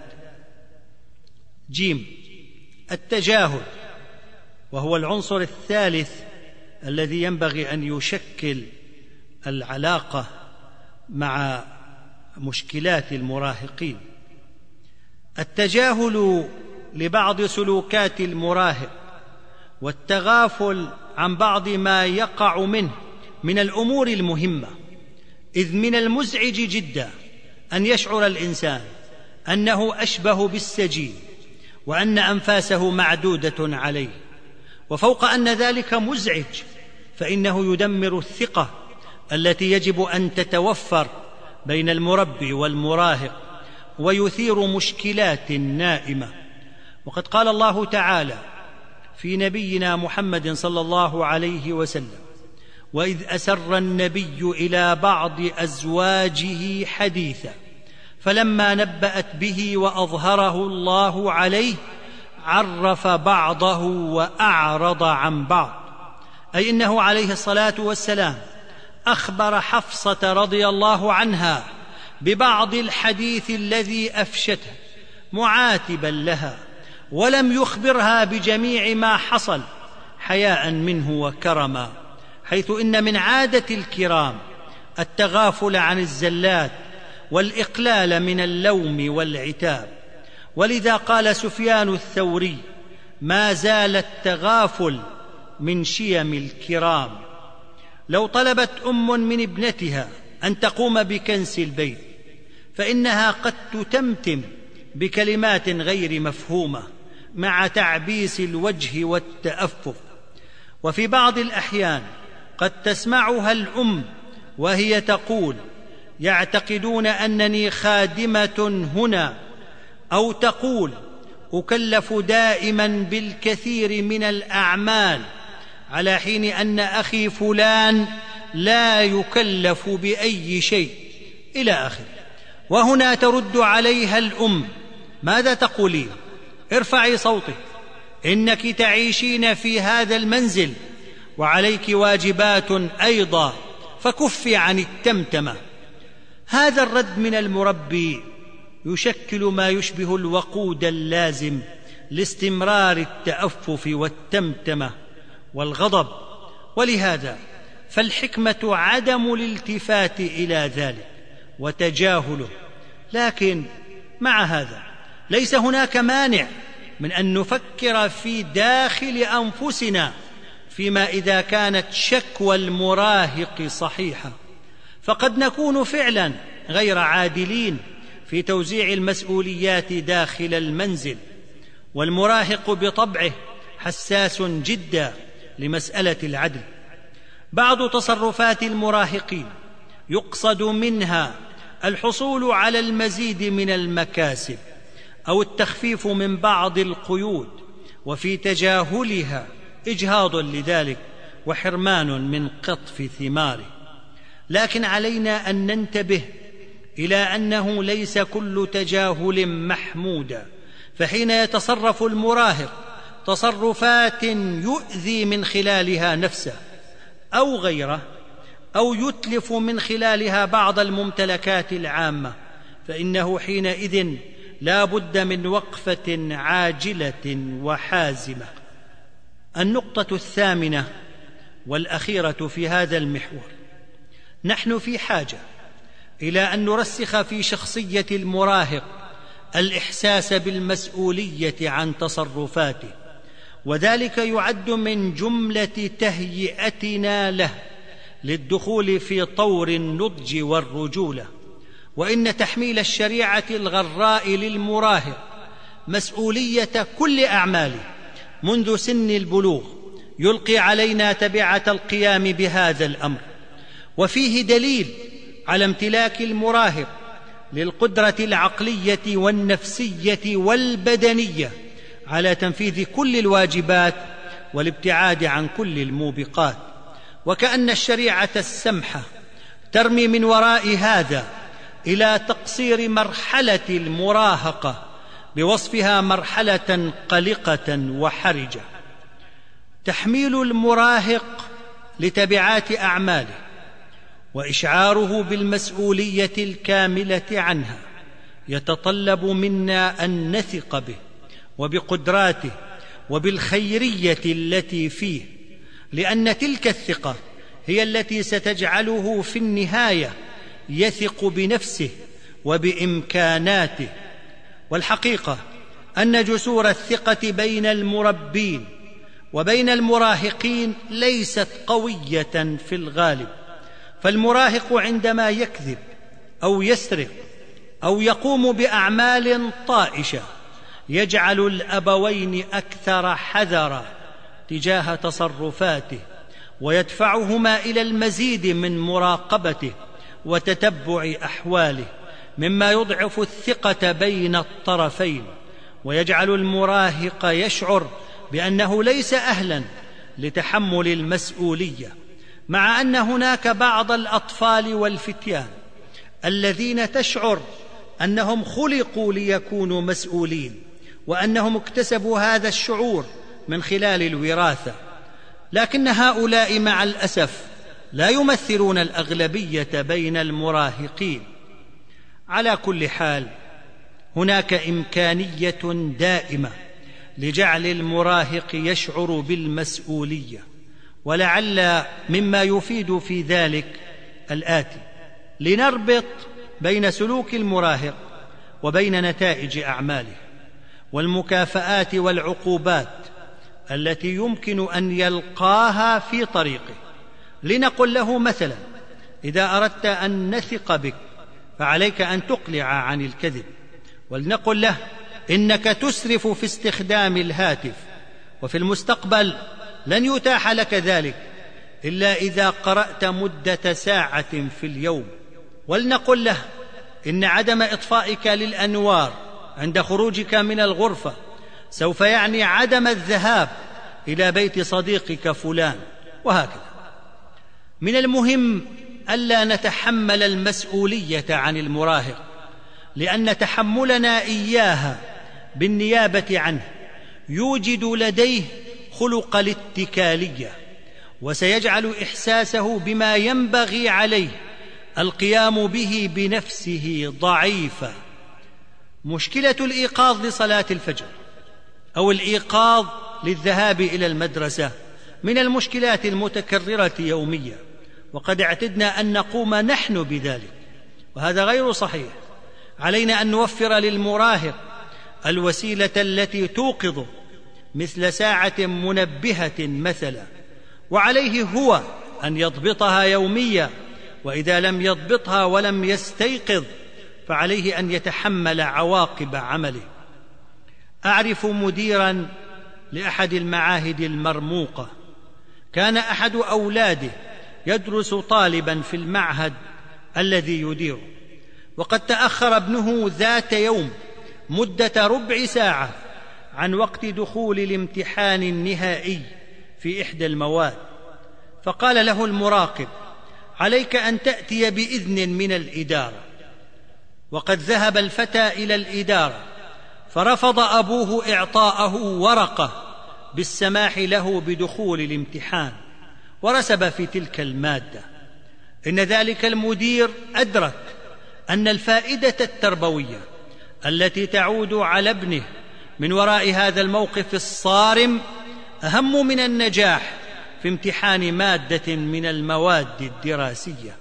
جيم، التجاهل، وهو العنصر الثالث الذي ينبغي أن يشكل العلاقة مع مشكلات المراهقين. التجاهل لبعض سلوكات المراهق والتغافل عن بعض ما يقع منه من الأمور المهمة، إذ من المزعج جدا أن يشعر الإنسان أنه أشبه بالسجين وأن أنفاسه معدودة عليه. وفوق أن ذلك مزعج، فإنه يدمر الثقة التي يجب أن تتوفر بين المربي والمراهق ويثير مشكلات نائمة. وقد قال الله تعالى في نبينا محمد صلى الله عليه وسلم: وإذ أسر النبي إلى بعض أزواجه حديثا فلما نبأت به وأظهره الله عليه عرف بعضه وأعرض عن بعض، أي إنه عليه الصلاة والسلام أخبر حفصة رضي الله عنها ببعض الحديث الذي أفشته معاتبا لها، ولم يخبرها بجميع ما حصل حياء منه وكرما، حيث إن من عادة الكرام التغافل عن الزلات والإقلال من اللوم والعتاب. ولذا قال سفيان الثوري: ما زال التغافل من شيم الكرام. لو طلبت أم من ابنتها أن تقوم بكنس البيت فإنها قد تتمتم بكلمات غير مفهومة مع تعبيس الوجه والتأفف، وفي بعض الأحيان قد تسمعها الأم وهي تقول: يعتقدون أنني خادمة هنا، أو تقول: أكلف دائما بالكثير من الأعمال، على حين أن أخي فلان لا يكلف بأي شيء، إلى آخره. وهنا ترد عليها الأم: ماذا تقولين؟ ارفعي صوتك، إنك تعيشين في هذا المنزل وعليك واجبات أيضا، فكفي عن التمتمة. هذا الرد من المربي يشكل ما يشبه الوقود اللازم لاستمرار التأفف والتمتمة والغضب، ولهذا فالحكمة عدم الالتفات إلى ذلك وتجاهله. لكن مع هذا ليس هناك مانع من أن نفكر في داخل أنفسنا فيما إذا كانت شكوى المراهق صحيحة، فقد نكون فعلا غير عادلين في توزيع المسؤوليات داخل المنزل، والمراهق بطبعه حساس جدا لمسألة العدل. بعض تصرفات المراهقين يقصد منها الحصول على المزيد من المكاسب أو التخفيف من بعض القيود، وفي تجاهلها إجهاض لذلك وحرمان من قطف ثماره. لكن علينا أن ننتبه إلى أنه ليس كل تجاهل محمودا، فحين يتصرف المراهق تصرفات يؤذي من خلالها نفسه أو غيره، أو يتلف من خلالها بعض الممتلكات العامة، فإنه حينئذ لا بد من وقفة عاجلة وحازمة. النقطة الثامنة والأخيرة في هذا المحور: نحن في حاجة إلى أن نرسخ في شخصية المراهق الإحساس بالمسؤولية عن تصرفاته، وذلك يعد من جملة تهيئتنا له للدخول في طور النضج والرجولة. وإن تحميل الشريعة الغراء للمراهق مسؤولية كل أعماله منذ سن البلوغ يلقي علينا تبعة القيام بهذا الأمر، وفيه دليل على امتلاك المراهق للقدرة العقلية والنفسية والبدنية على تنفيذ كل الواجبات والابتعاد عن كل الموبقات. وكأن الشريعة السمحة ترمي من وراء هذا إلى تقصير مرحلة المراهقة بوصفها مرحلة قلقة وحرجة. تحميل المراهق لتبعات أعماله وإشعاره بالمسؤولية الكاملة عنها يتطلب منا أن نثق به وبقدراته وبالخيرية التي فيه، لأن تلك الثقة هي التي ستجعله في النهاية يثق بنفسه وبإمكاناته. والحقيقة أن جسور الثقة بين المربين وبين المراهقين ليست قوية في الغالب، فالمراهق عندما يكذب أو يسرق أو يقوم بأعمال طائشة يجعل الأبوين أكثر حذرا تجاه تصرفاته ويدفعهما إلى المزيد من مراقبته وتتبع أحواله، مما يضعف الثقة بين الطرفين، ويجعل المراهق يشعر بأنه ليس أهلاً لتحمل المسؤولية، مع أن هناك بعض الأطفال والفتيان الذين تشعر أنهم خلقوا ليكونوا مسؤولين، وأنهم اكتسبوا هذا الشعور من خلال الوراثة، لكن هؤلاء مع الأسف لا يمثلون الأغلبية بين المراهقين. على كل حال، هناك إمكانية دائمة لجعل المراهق يشعر بالمسؤولية، ولعل مما يفيد في ذلك الآتي: لنربط بين سلوك المراهق وبين نتائج أعماله والمكافآت والعقوبات التي يمكن أن يلقاها في طريقه. لنقل له مثلا: إذا أردت أن نثق بك فعليك أن تقلع عن الكذب. ولنقل له: إنك تسرف في استخدام الهاتف، وفي المستقبل لن يتاح لك ذلك إلا إذا قرأت مدة ساعة في اليوم. ولنقل له: إن عدم إطفائك للأنوار عند خروجك من الغرفة سوف يعني عدم الذهاب إلى بيت صديقك فلان، وهكذا. من المهم ألا نتحمل المسؤولية عن المراهق، لأن تحملنا إياها بالنيابة عنه يوجد لديه خلق الاتكالية، وسيجعل إحساسه بما ينبغي عليه القيام به بنفسه ضعيفا. مشكلة الإيقاظ لصلاة الفجر أو الإيقاظ للذهاب إلى المدرسة من المشكلات المتكررة يوميا، وقد اعتدنا أن نقوم نحن بذلك، وهذا غير صحيح. علينا أن نوفر للمراهق الوسيلة التي توقظه، مثل ساعة منبهة مثلا، وعليه هو أن يضبطها يوميا، وإذا لم يضبطها ولم يستيقظ فعليه أن يتحمل عواقب عمله. أعرف مديرا لأحد المعاهد المرموقة، كان أحد أولاده يدرس طالبا في المعهد الذي يديره، وقد تأخر ابنه ذات يوم مدة ربع ساعة عن وقت دخول الامتحان النهائي في إحدى المواد، فقال له المراقب: عليك أن تأتي بإذن من الإدارة. وقد ذهب الفتى إلى الإدارة، فرفض أبوه إعطاءه ورقة بالسماح له بدخول الامتحان، ورسب في تلك المادة. إن ذلك المدير أدرك أن الفائدة التربوية التي تعود على ابنه من وراء هذا الموقف الصارم أهم من النجاح في امتحان مادة من المواد الدراسية.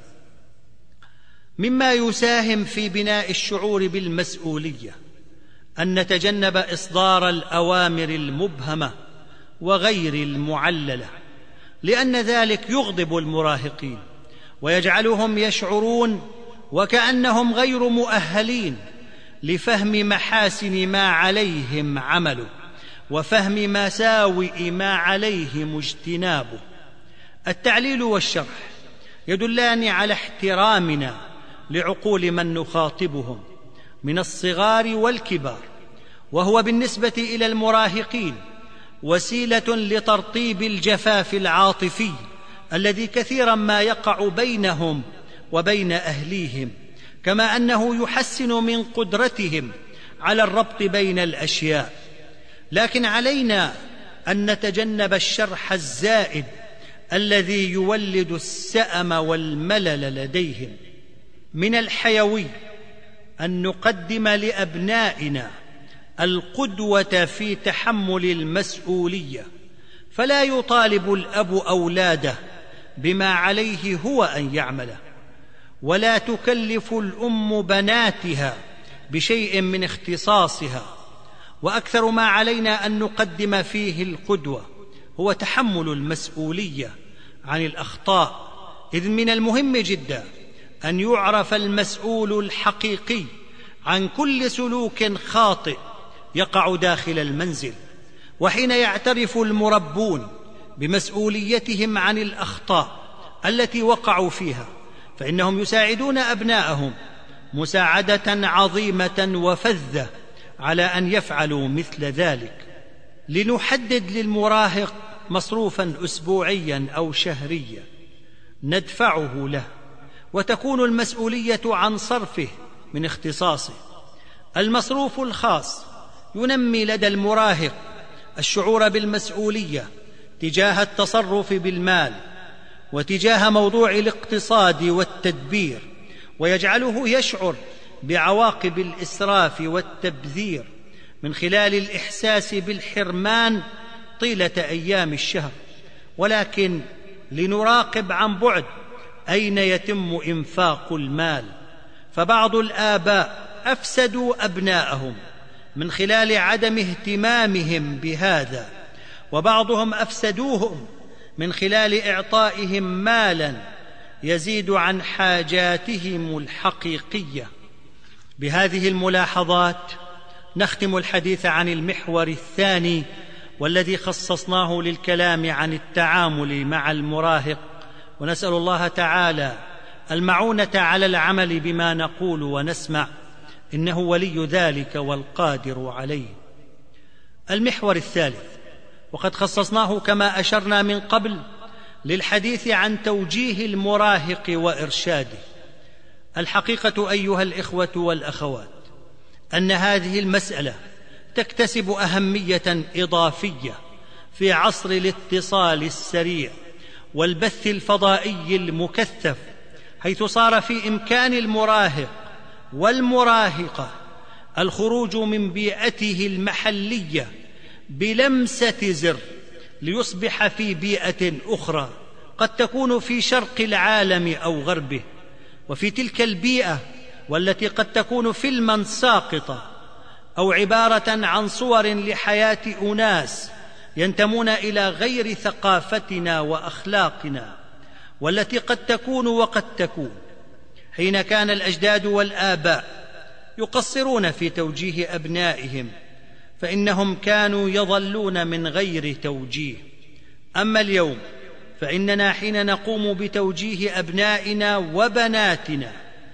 مما يساهم في بناء الشعور بالمسؤولية أن نتجنب إصدار الأوامر المبهمة وغير المعللة، لأن ذلك يغضب المراهقين ويجعلهم يشعرون وكأنهم غير مؤهلين لفهم محاسن ما عليهم عمله وفهم مساوئ ما عليهم اجتنابه. التعليل والشرح يدلان على احترامنا لعقول من نخاطبهم من الصغار والكبار، وهو بالنسبة إلى المراهقين وسيلة لترطيب الجفاف العاطفي الذي كثيرا ما يقع بينهم وبين أهليهم، كما أنه يحسن من قدرتهم على الربط بين الأشياء. لكن علينا أن نتجنب الشرح الزائد الذي يولد السأم والملل لديهم. من الحيوي أن نقدم لأبنائنا القدوة في تحمل المسؤولية، فلا يطالب الأب أولاده بما عليه هو أن يعمله، ولا تكلف الأم بناتها بشيء من اختصاصها. وأكثر ما علينا أن نقدم فيه القدوة هو تحمل المسؤولية عن الأخطاء، إذ من المهم جدا أن يعرف المسؤول الحقيقي عن كل سلوك خاطئ يقع داخل المنزل. وحين يعترف المربون بمسؤوليتهم عن الأخطاء التي وقعوا فيها، فإنهم يساعدون أبناءهم مساعدة عظيمة وفذة على أن يفعلوا مثل ذلك. لنحدد للمراهق مصروفا أسبوعيا أو شهريا ندفعه له، وتكون المسؤولية عن صرفه من اختصاصه. المصروف الخاص ينمي لدى المراهق الشعور بالمسؤولية تجاه التصرف بالمال وتجاه موضوع الاقتصاد والتدبير، ويجعله يشعر بعواقب الإسراف والتبذير من خلال الإحساس بالحرمان طيلة أيام الشهر. ولكن لنراقب عن بعد أين يتم إنفاق المال، فبعض الآباء أفسدوا أبناءهم من خلال عدم اهتمامهم بهذا، وبعضهم أفسدوهم من خلال إعطائهم مالا يزيد عن حاجاتهم الحقيقية. بهذه الملاحظات نختم الحديث عن المحور الثاني والذي خصصناه للكلام عن التعامل مع المراهق، ونسأل الله تعالى المعونة على العمل بما نقول ونسمع، إنه ولي ذلك والقادر عليه. المحور الثالث، وقد خصصناه كما أشرنا من قبل للحديث عن توجيه المراهق وإرشاده. الحقيقة أيها الإخوة والأخوات أن هذه المسألة تكتسب أهمية إضافية في عصر الاتصال السريع والبث الفضائي المكثف، حيث صار في إمكان المراهق والمراهقة الخروج من بيئته المحلية بلمسة زر ليصبح في بيئة أخرى قد تكون في شرق العالم أو غربه. وفي تلك البيئة والتي قد تكون فيلما ساقطا أو عبارة عن صور لحياة أناس ينتمون إلى غير ثقافتنا وأخلاقنا، والتي قد تكون وقد تكون حين كان الأجداد والآباء يقصرون في توجيه أبنائهم فإنهم كانوا يظلون من غير توجيه. أما اليوم فإننا حين نقوم بتوجيه أبنائنا وبناتنا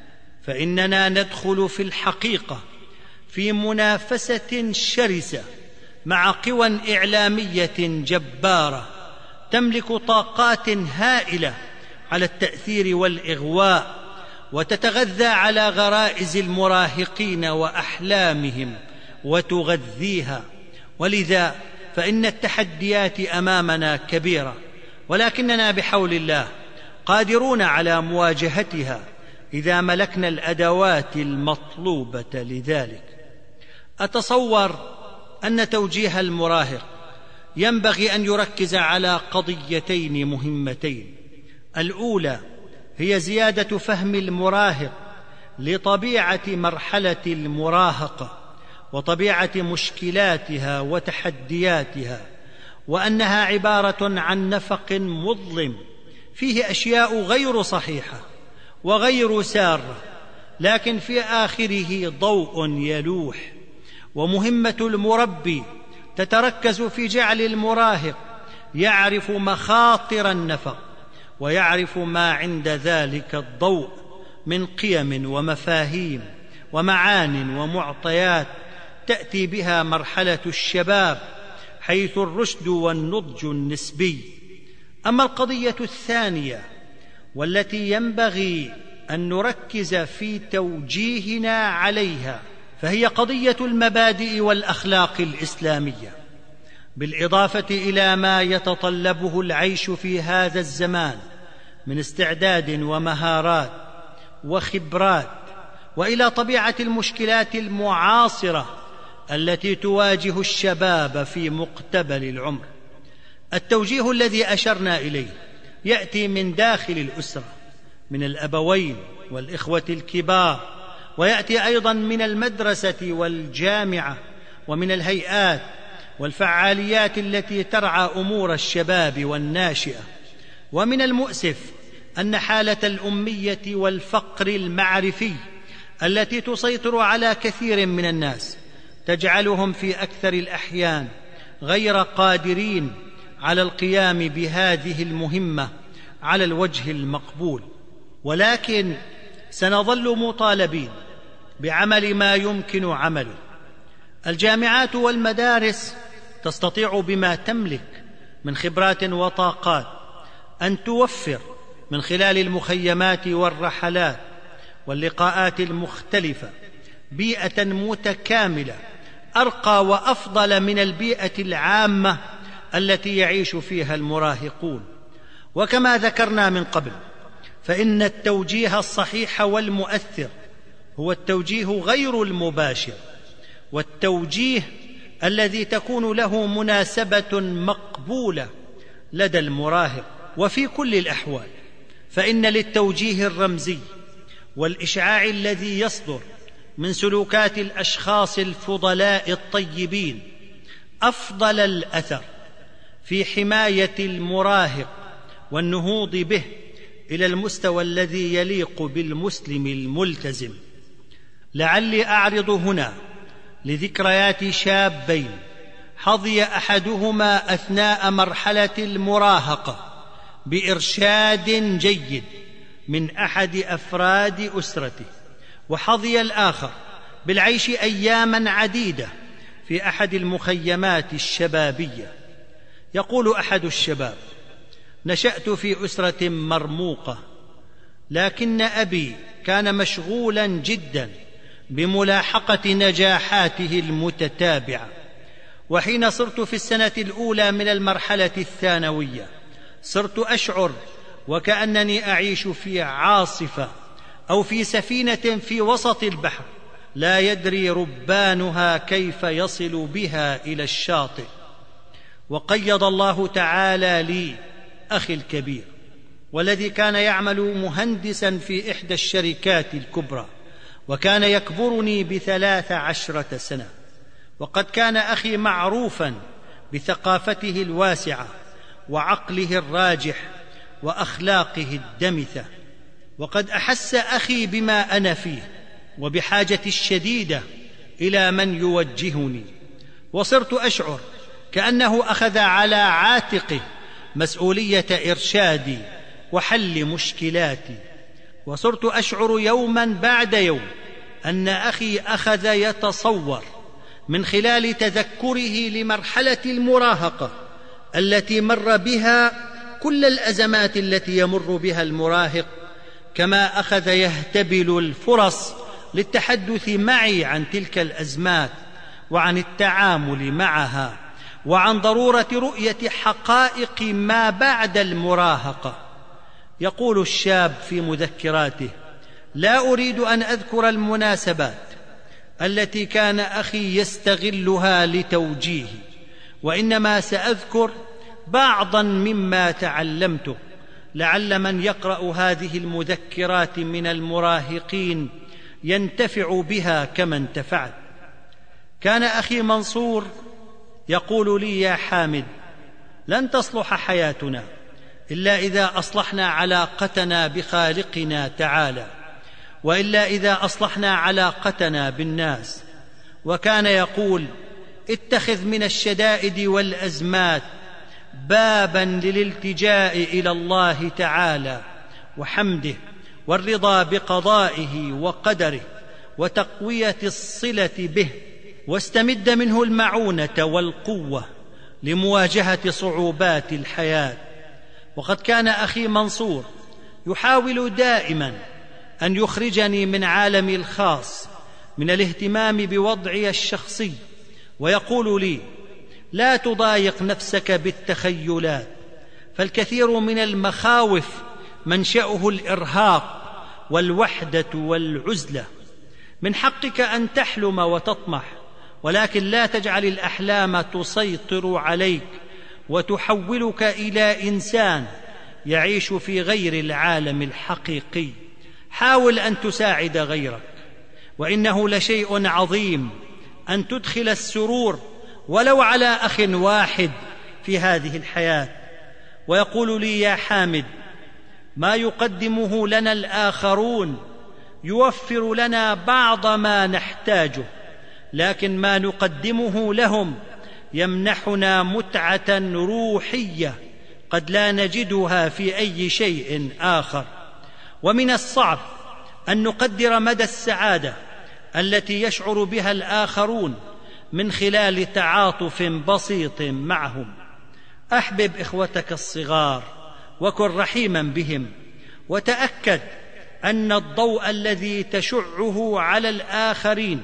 فإننا ندخل في الحقيقة في منافسة شرسة مع قوى إعلامية جبارة تملك طاقات هائلة على التأثير والإغواء، وتتغذى على غرائز المراهقين وأحلامهم وتغذيها. ولذا فإن التحديات أمامنا كبيرة، ولكننا بحول الله قادرون على مواجهتها إذا ملكنا الأدوات المطلوبة لذلك. أتصور أن توجيه المراهق ينبغي أن يركز على قضيتين مهمتين. الأولى هي زيادة فهم المراهق لطبيعة مرحلة المراهقة وطبيعة مشكلاتها وتحدياتها، وأنها عبارة عن نفق مظلم فيه أشياء غير صحيحة وغير سارة، لكن في آخره ضوء يلوح. ومهمة المربي تتركز في جعل المراهق يعرف مخاطر النفق ويعرف ما عند ذلك الضوء من قيم ومفاهيم ومعان ومعطيات تأتي بها مرحلة الشباب حيث الرشد والنضج النسبي. أما القضية الثانية والتي ينبغي أن نركز في توجيهنا عليها فهي قضية المبادئ والأخلاق الإسلامية، بالإضافة إلى ما يتطلبه العيش في هذا الزمان من استعداد ومهارات وخبرات، وإلى طبيعة المشكلات المعاصرة التي تواجه الشباب في مقتبل العمر. التوجيه الذي أشرنا إليه يأتي من داخل الأسرة، من الأبوين والإخوة الكبار، ويأتي أيضا من المدرسة والجامعة ومن الهيئات والفعاليات التي ترعى أمور الشباب والناشئة. ومن المؤسف أن حالة الأمية والفقر المعرفي التي تسيطر على كثير من الناس تجعلهم في أكثر الأحيان غير قادرين على القيام بهذه المهمة على الوجه المقبول، ولكن سنظل مطالبين بعمل ما يمكن عمله. الجامعات والمدارس تستطيع بما تملك من خبرات وطاقات أن توفر من خلال المخيمات والرحلات واللقاءات المختلفة بيئة متكاملة أرقى وأفضل من البيئة العامة التي يعيش فيها المراهقون. وكما ذكرنا من قبل، فإن التوجيه الصحيح والمؤثر هو التوجيه غير المباشر، والتوجيه الذي تكون له مناسبة مقبولة لدى المراهق. وفي كل الأحوال فإن للتوجيه الرمزي والإشعاع الذي يصدر من سلوكات الأشخاص الفضلاء الطيبين أفضل الأثر في حماية المراهق والنهوض به إلى المستوى الذي يليق بالمسلم الملتزم. لعلي أعرض هنا لذكريات شابين حظي أحدهما أثناء مرحلة المراهقة بإرشاد جيد من أحد أفراد أسرته، وحظي الآخر بالعيش أياماً عديدة في أحد المخيمات الشبابية. يقول أحد الشباب: نشأت في أسرة مرموقة، لكن أبي كان مشغولاً جداً بملاحقة نجاحاته المتتابعة، وحين صرت في السنة الأولى من المرحلة الثانوية صرت أشعر وكأنني أعيش في عاصفة أو في سفينة في وسط البحر لا يدري ربانها كيف يصل بها إلى الشاطئ. وقيض الله تعالى لي أخي الكبير، والذي كان يعمل مهندسا في إحدى الشركات الكبرى، وكان يكبرني ب13 سنة، وقد كان أخي معروفا بثقافته الواسعة وعقله الراجح وأخلاقه الدمثة. وقد أحس أخي بما أنا فيه وبحاجة الشديدة إلى من يوجهني، وصرت أشعر كأنه أخذ على عاتقه مسؤولية إرشادي وحل مشكلاتي. وصرت أشعر يوما بعد يوم أن أخي أخذ يتصور من خلال تذكره لمرحلة المراهقة التي مر بها كل الأزمات التي يمر بها المراهق، كما أخذ يهتبل الفرص للتحدث معي عن تلك الأزمات وعن التعامل معها وعن ضرورة رؤية حقائق ما بعد المراهقة. يقول الشاب في مذكراته: لا أريد أن أذكر المناسبات التي كان أخي يستغلها لتوجيهي، وإنما سأذكر بعضا مما تعلمته، لعل من يقرأ هذه المذكرات من المراهقين ينتفع بها كما انتفعت. كان أخي منصور يقول لي: يا حامد، لن تصلح حياتنا إلا إذا أصلحنا علاقتنا بخالقنا تعالى، وإلا إذا أصلحنا علاقتنا بالناس. وكان يقول: اتخذ من الشدائد والأزمات بابا للالتجاء إلى الله تعالى وحمده والرضا بقضائه وقدره وتقوية الصلة به، واستمد منه المعونة والقوة لمواجهة صعوبات الحياة. وقد كان أخي منصور يحاول دائما أن يخرجني من عالمي الخاص من الاهتمام بوضعي الشخصي، ويقول لي: لا تضايق نفسك بالتخيلات، فالكثير من المخاوف منشأه الإرهاق والوحدة والعزلة. من حقك أن تحلم وتطمح، ولكن لا تجعل الأحلام تسيطر عليك وتحولك إلى إنسان يعيش في غير العالم الحقيقي. حاول أن تساعد غيرك، وإنه لشيء عظيم أن تدخل السرور ولو على أخ واحد في هذه الحياة. ويقول لي: يا حامد، ما يقدمه لنا الآخرون يوفر لنا بعض ما نحتاجه، لكن ما نقدمه لهم يمنحنا متعة روحية قد لا نجدها في أي شيء آخر. ومن الصعب أن نقدر مدى السعادة التي يشعر بها الآخرون من خلال تعاطف بسيط معهم. أحبب إخوتك الصغار وكن رحيما بهم، وتأكد أن الضوء الذي تشعه على الآخرين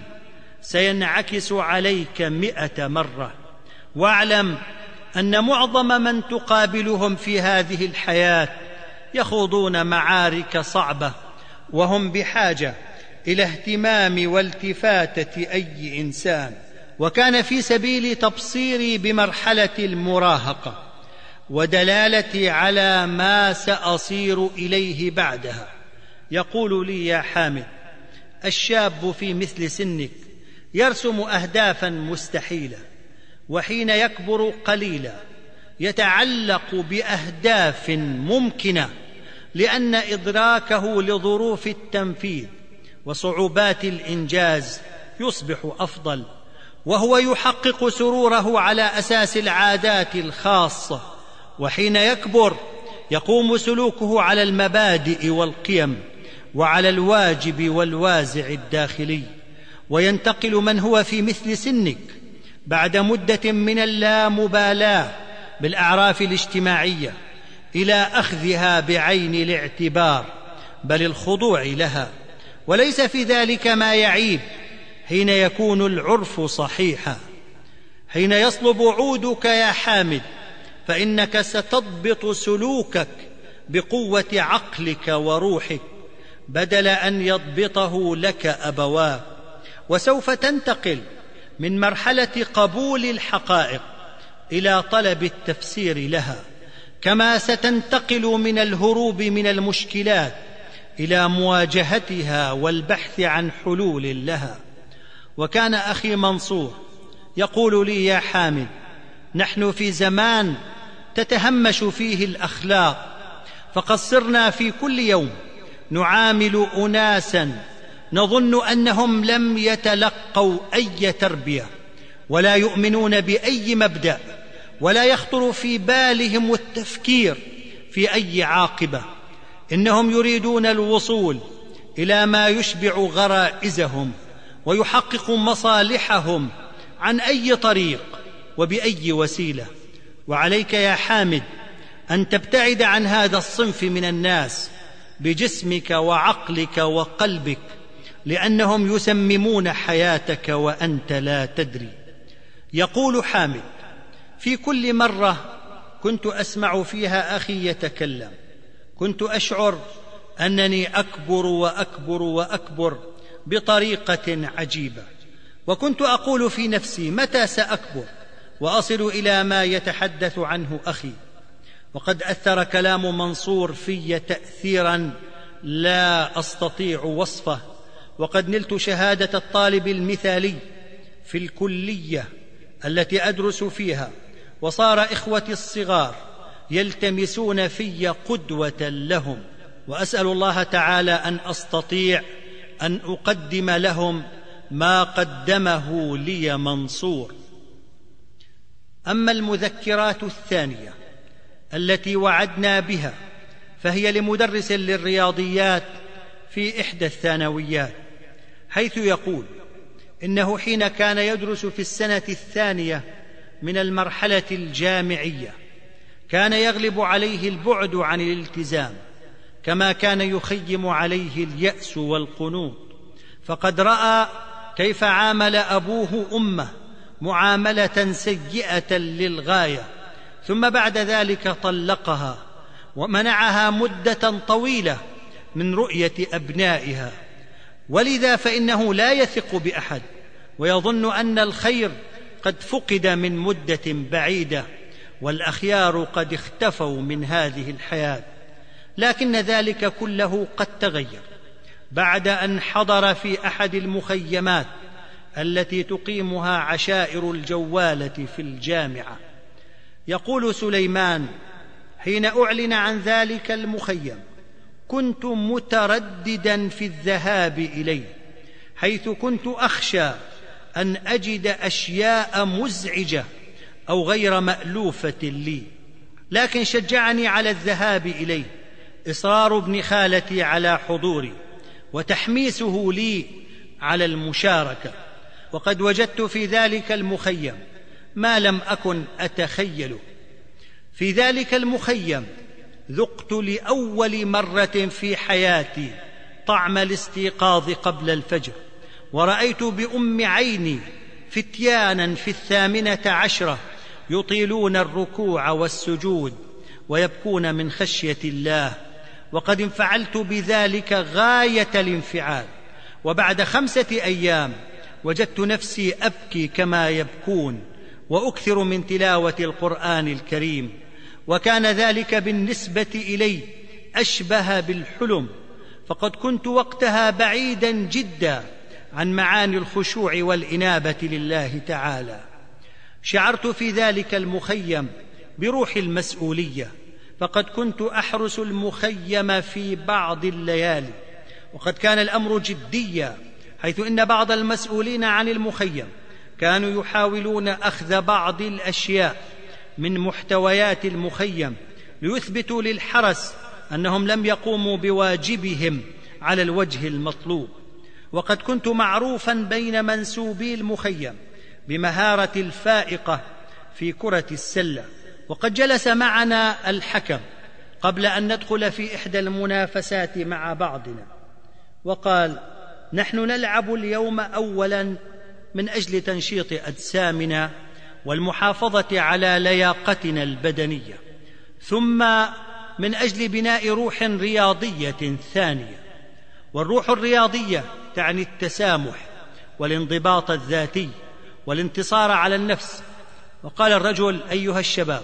سينعكس عليك 100 مرة. واعلم أن معظم من تقابلهم في هذه الحياة يخوضون معارك صعبة، وهم بحاجة إلى اهتمام والتفاتة أي إنسان. وكان في سبيل تبصيري بمرحلة المراهقة ودلالتي على ما سأصير إليه بعدها يقول لي: يا حامد، الشاب في مثل سنك يرسم أهدافا مستحيلة، وحين يكبر قليلا يتعلق بأهداف ممكنة، لأن إدراكه لظروف التنفيذ وصعوبات الإنجاز يصبح أفضل، وهو يحقق سروره على أساس العادات الخاصة. وحين يكبر يقوم سلوكه على المبادئ والقيم وعلى الواجب والوازع الداخلي. وينتقل من هو في مثل سنك بعد مدة من اللامبالاة بالأعراف الاجتماعية إلى أخذها بعين الاعتبار، بل الخضوع لها. وليس في ذلك ما يعيب حين يكون العرف صحيحا. حين يصلب عودك يا حامد فإنك ستضبط سلوكك بقوة عقلك وروحك بدل أن يضبطه لك أبواك، وسوف تنتقل من مرحلة قبول الحقائق إلى طلب التفسير لها، كما ستنتقل من الهروب من المشكلات إلى مواجهتها والبحث عن حلول لها. وكان أخي منصور يقول لي: يا حامد، نحن في زمان تتهمش فيه الأخلاق، فقد صرنا في كل يوم نعامل أناسا نظن أنهم لم يتلقوا أي تربية ولا يؤمنون بأي مبدأ، ولا يخطر في بالهم التفكير في أي عاقبة. إنهم يريدون الوصول إلى ما يشبع غرائزهم ويحقق مصالحهم عن أي طريق وبأي وسيلة. وعليك يا حامد أن تبتعد عن هذا الصنف من الناس بجسمك وعقلك وقلبك، لأنهم يسممون حياتك وأنت لا تدري. يقول حامد: في كل مرة كنت أسمع فيها أخي يتكلم كنت أشعر أنني أكبر وأكبر وأكبر بطريقة عجيبة، وكنت أقول في نفسي: متى سأكبر وأصل إلى ما يتحدث عنه أخي؟ وقد أثر كلام منصور في تأثيرا لا أستطيع وصفه، وقد نلت شهادة الطالب المثالي في الكلية التي أدرس فيها، وصار إخوتي الصغار يلتمسون في قدوة لهم، وأسأل الله تعالى أن أستطيع أن أقدم لهم ما قدمه لي منصور. أما المذكرات الثانية التي وعدنا بها فهي لمدرس للرياضيات في إحدى الثانويات، حيث يقول إنه حين كان يدرس في السنة الثانية من المرحلة الجامعية كان يغلب عليه البعد عن الالتزام، كما كان يخيم عليه اليأس والقنوط، فقد رأى كيف عامل أبوه أمه معاملة سيئة للغاية، ثم بعد ذلك طلقها ومنعها مدة طويلة من رؤية أبنائها. ولذا فإنه لا يثق بأحد ويظن أن الخير قد فقد من مدة بعيدة، والأخيار قد اختفوا من هذه الحياة. لكن ذلك كله قد تغير بعد أن حضر في أحد المخيمات التي تقيمها عشائر الجوالة في الجامعة. يقول سليمان: حين أعلن عن ذلك المخيم كنت مترددا في الذهاب إليه، حيث كنت أخشى أن أجد أشياء مزعجة أو غير مألوفة لي، لكن شجعني على الذهاب إليه إصرار ابن خالتي على حضوري وتحميسه لي على المشاركة. وقد وجدت في ذلك المخيم ما لم أكن أتخيله. في ذلك المخيم ذقت لأول مرة في حياتي طعم الاستيقاظ قبل الفجر، ورأيت بأم عيني فتيانا في 18 يطيلون الركوع والسجود ويبكون من خشية الله، وقد انفعلت بذلك غاية الانفعال. وبعد 5 أيام وجدت نفسي أبكي كما يبكون وأكثر من تلاوة القرآن الكريم، وكان ذلك بالنسبة إلي أشبه بالحلم، فقد كنت وقتها بعيدا جدا عن معاني الخشوع والإنابة لله تعالى. شعرت في ذلك المخيم بروح المسؤولية، فقد كنت أحرس المخيم في بعض الليالي، وقد كان الأمر جديا، حيث إن بعض المسؤولين عن المخيم كانوا يحاولون أخذ بعض الأشياء من محتويات المخيم ليثبتوا للحرس أنهم لم يقوموا بواجبهم على الوجه المطلوب. وقد كنت معروفا بين منسوبي المخيم بمهارة الفائقة في كرة السلة، وقد جلس معنا الحكم قبل أن ندخل في إحدى المنافسات مع بعضنا وقال: نحن نلعب اليوم أولا من أجل تنشيط أجسامنا والمحافظة على لياقتنا البدنية، ثم من أجل بناء روح رياضية ثانية. والروح الرياضية تعني التسامح والانضباط الذاتي والانتصار على النفس. وقال الرجل: أيها الشباب،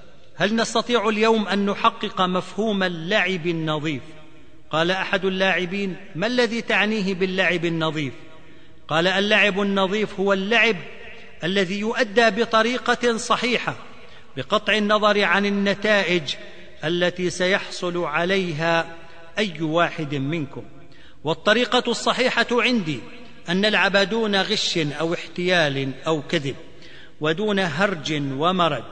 هل نستطيع اليوم أن نحقق مفهوم اللعب النظيف؟ قال أحد اللاعبين: ما الذي تعنيه باللعب النظيف؟ قال: اللعب النظيف هو اللعب الذي يؤدى بطريقة صحيحة بقطع النظر عن النتائج التي سيحصل عليها أي واحد منكم. والطريقة الصحيحة عندي أن نلعب دون غش أو احتيال أو كذب، ودون هرج ومرج،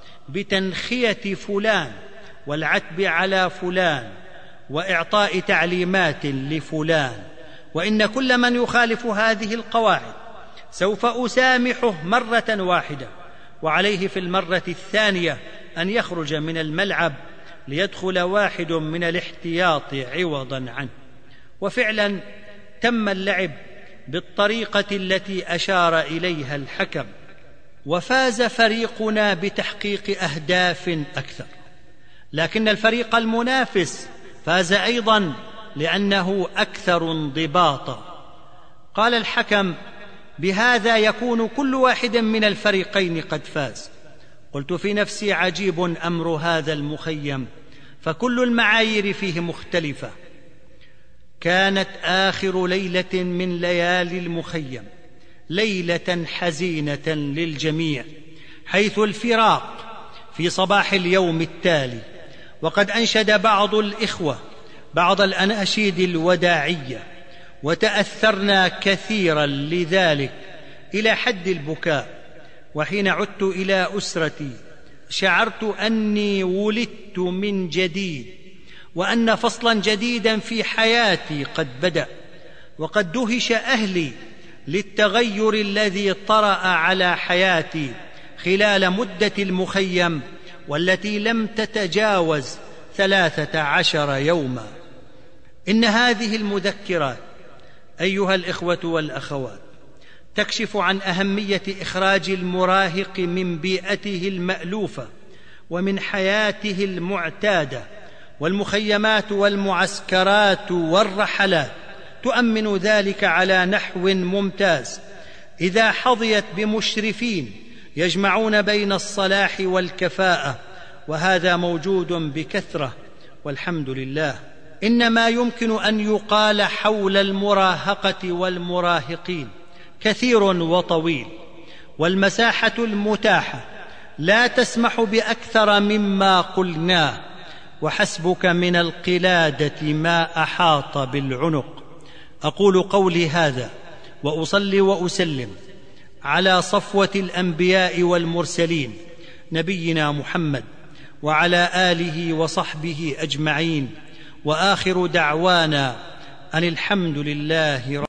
بتنخية فلان والعتب على فلان وإعطاء تعليمات لفلان. وإن كل من يخالف هذه القواعد سوف أسامحه مرة واحدة، وعليه في المرة الثانية أن يخرج من الملعب ليدخل واحد من الاحتياط عوضا عنه. وفعلا تم اللعب بالطريقة التي أشار إليها الحكم، وفاز فريقنا بتحقيق أهداف أكثر، لكن الفريق المنافس فاز أيضا لأنه أكثر انضباطا. قال الحكم: بهذا يكون كل واحد من الفريقين قد فاز. قلت في نفسي: عجيب أمر هذا المخيم، فكل المعايير فيه مختلفة. كانت آخر ليلة من ليالي المخيم ليلة حزينة للجميع، حيث الفراق في صباح اليوم التالي. وقد أنشد بعض الإخوة بعض الأناشيد الوداعية، وتأثرنا كثيرا لذلك إلى حد البكاء. وحين عدت إلى أسرتي شعرت أني ولدت من جديد، وأن فصلا جديدا في حياتي قد بدأ. وقد دهش أهلي للتغير الذي طرأ على حياتي خلال مدة المخيم، والتي لم تتجاوز 13 يوما. إن هذه المذكرات أيها الإخوة والأخوات تكشف عن أهمية إخراج المراهق من بيئته المألوفة ومن حياته المعتادة. والمخيمات والمعسكرات والرحلات تؤمن ذلك على نحو ممتاز إذا حظيت بمشرفين يجمعون بين الصلاح والكفاءة، وهذا موجود بكثرة والحمد لله. إنما يمكن أن يقال حول المراهقة والمراهقين كثير وطويل، والمساحة المتاحة لا تسمح بأكثر مما قلناه، وحسبك من القلادة ما أحاط بالعنق. أقول قولي هذا وأصلي وأسلم على صفوة الأنبياء والمرسلين نبينا محمد وعلى آله وصحبه أجمعين، وآخر دعوانا أن الحمد لله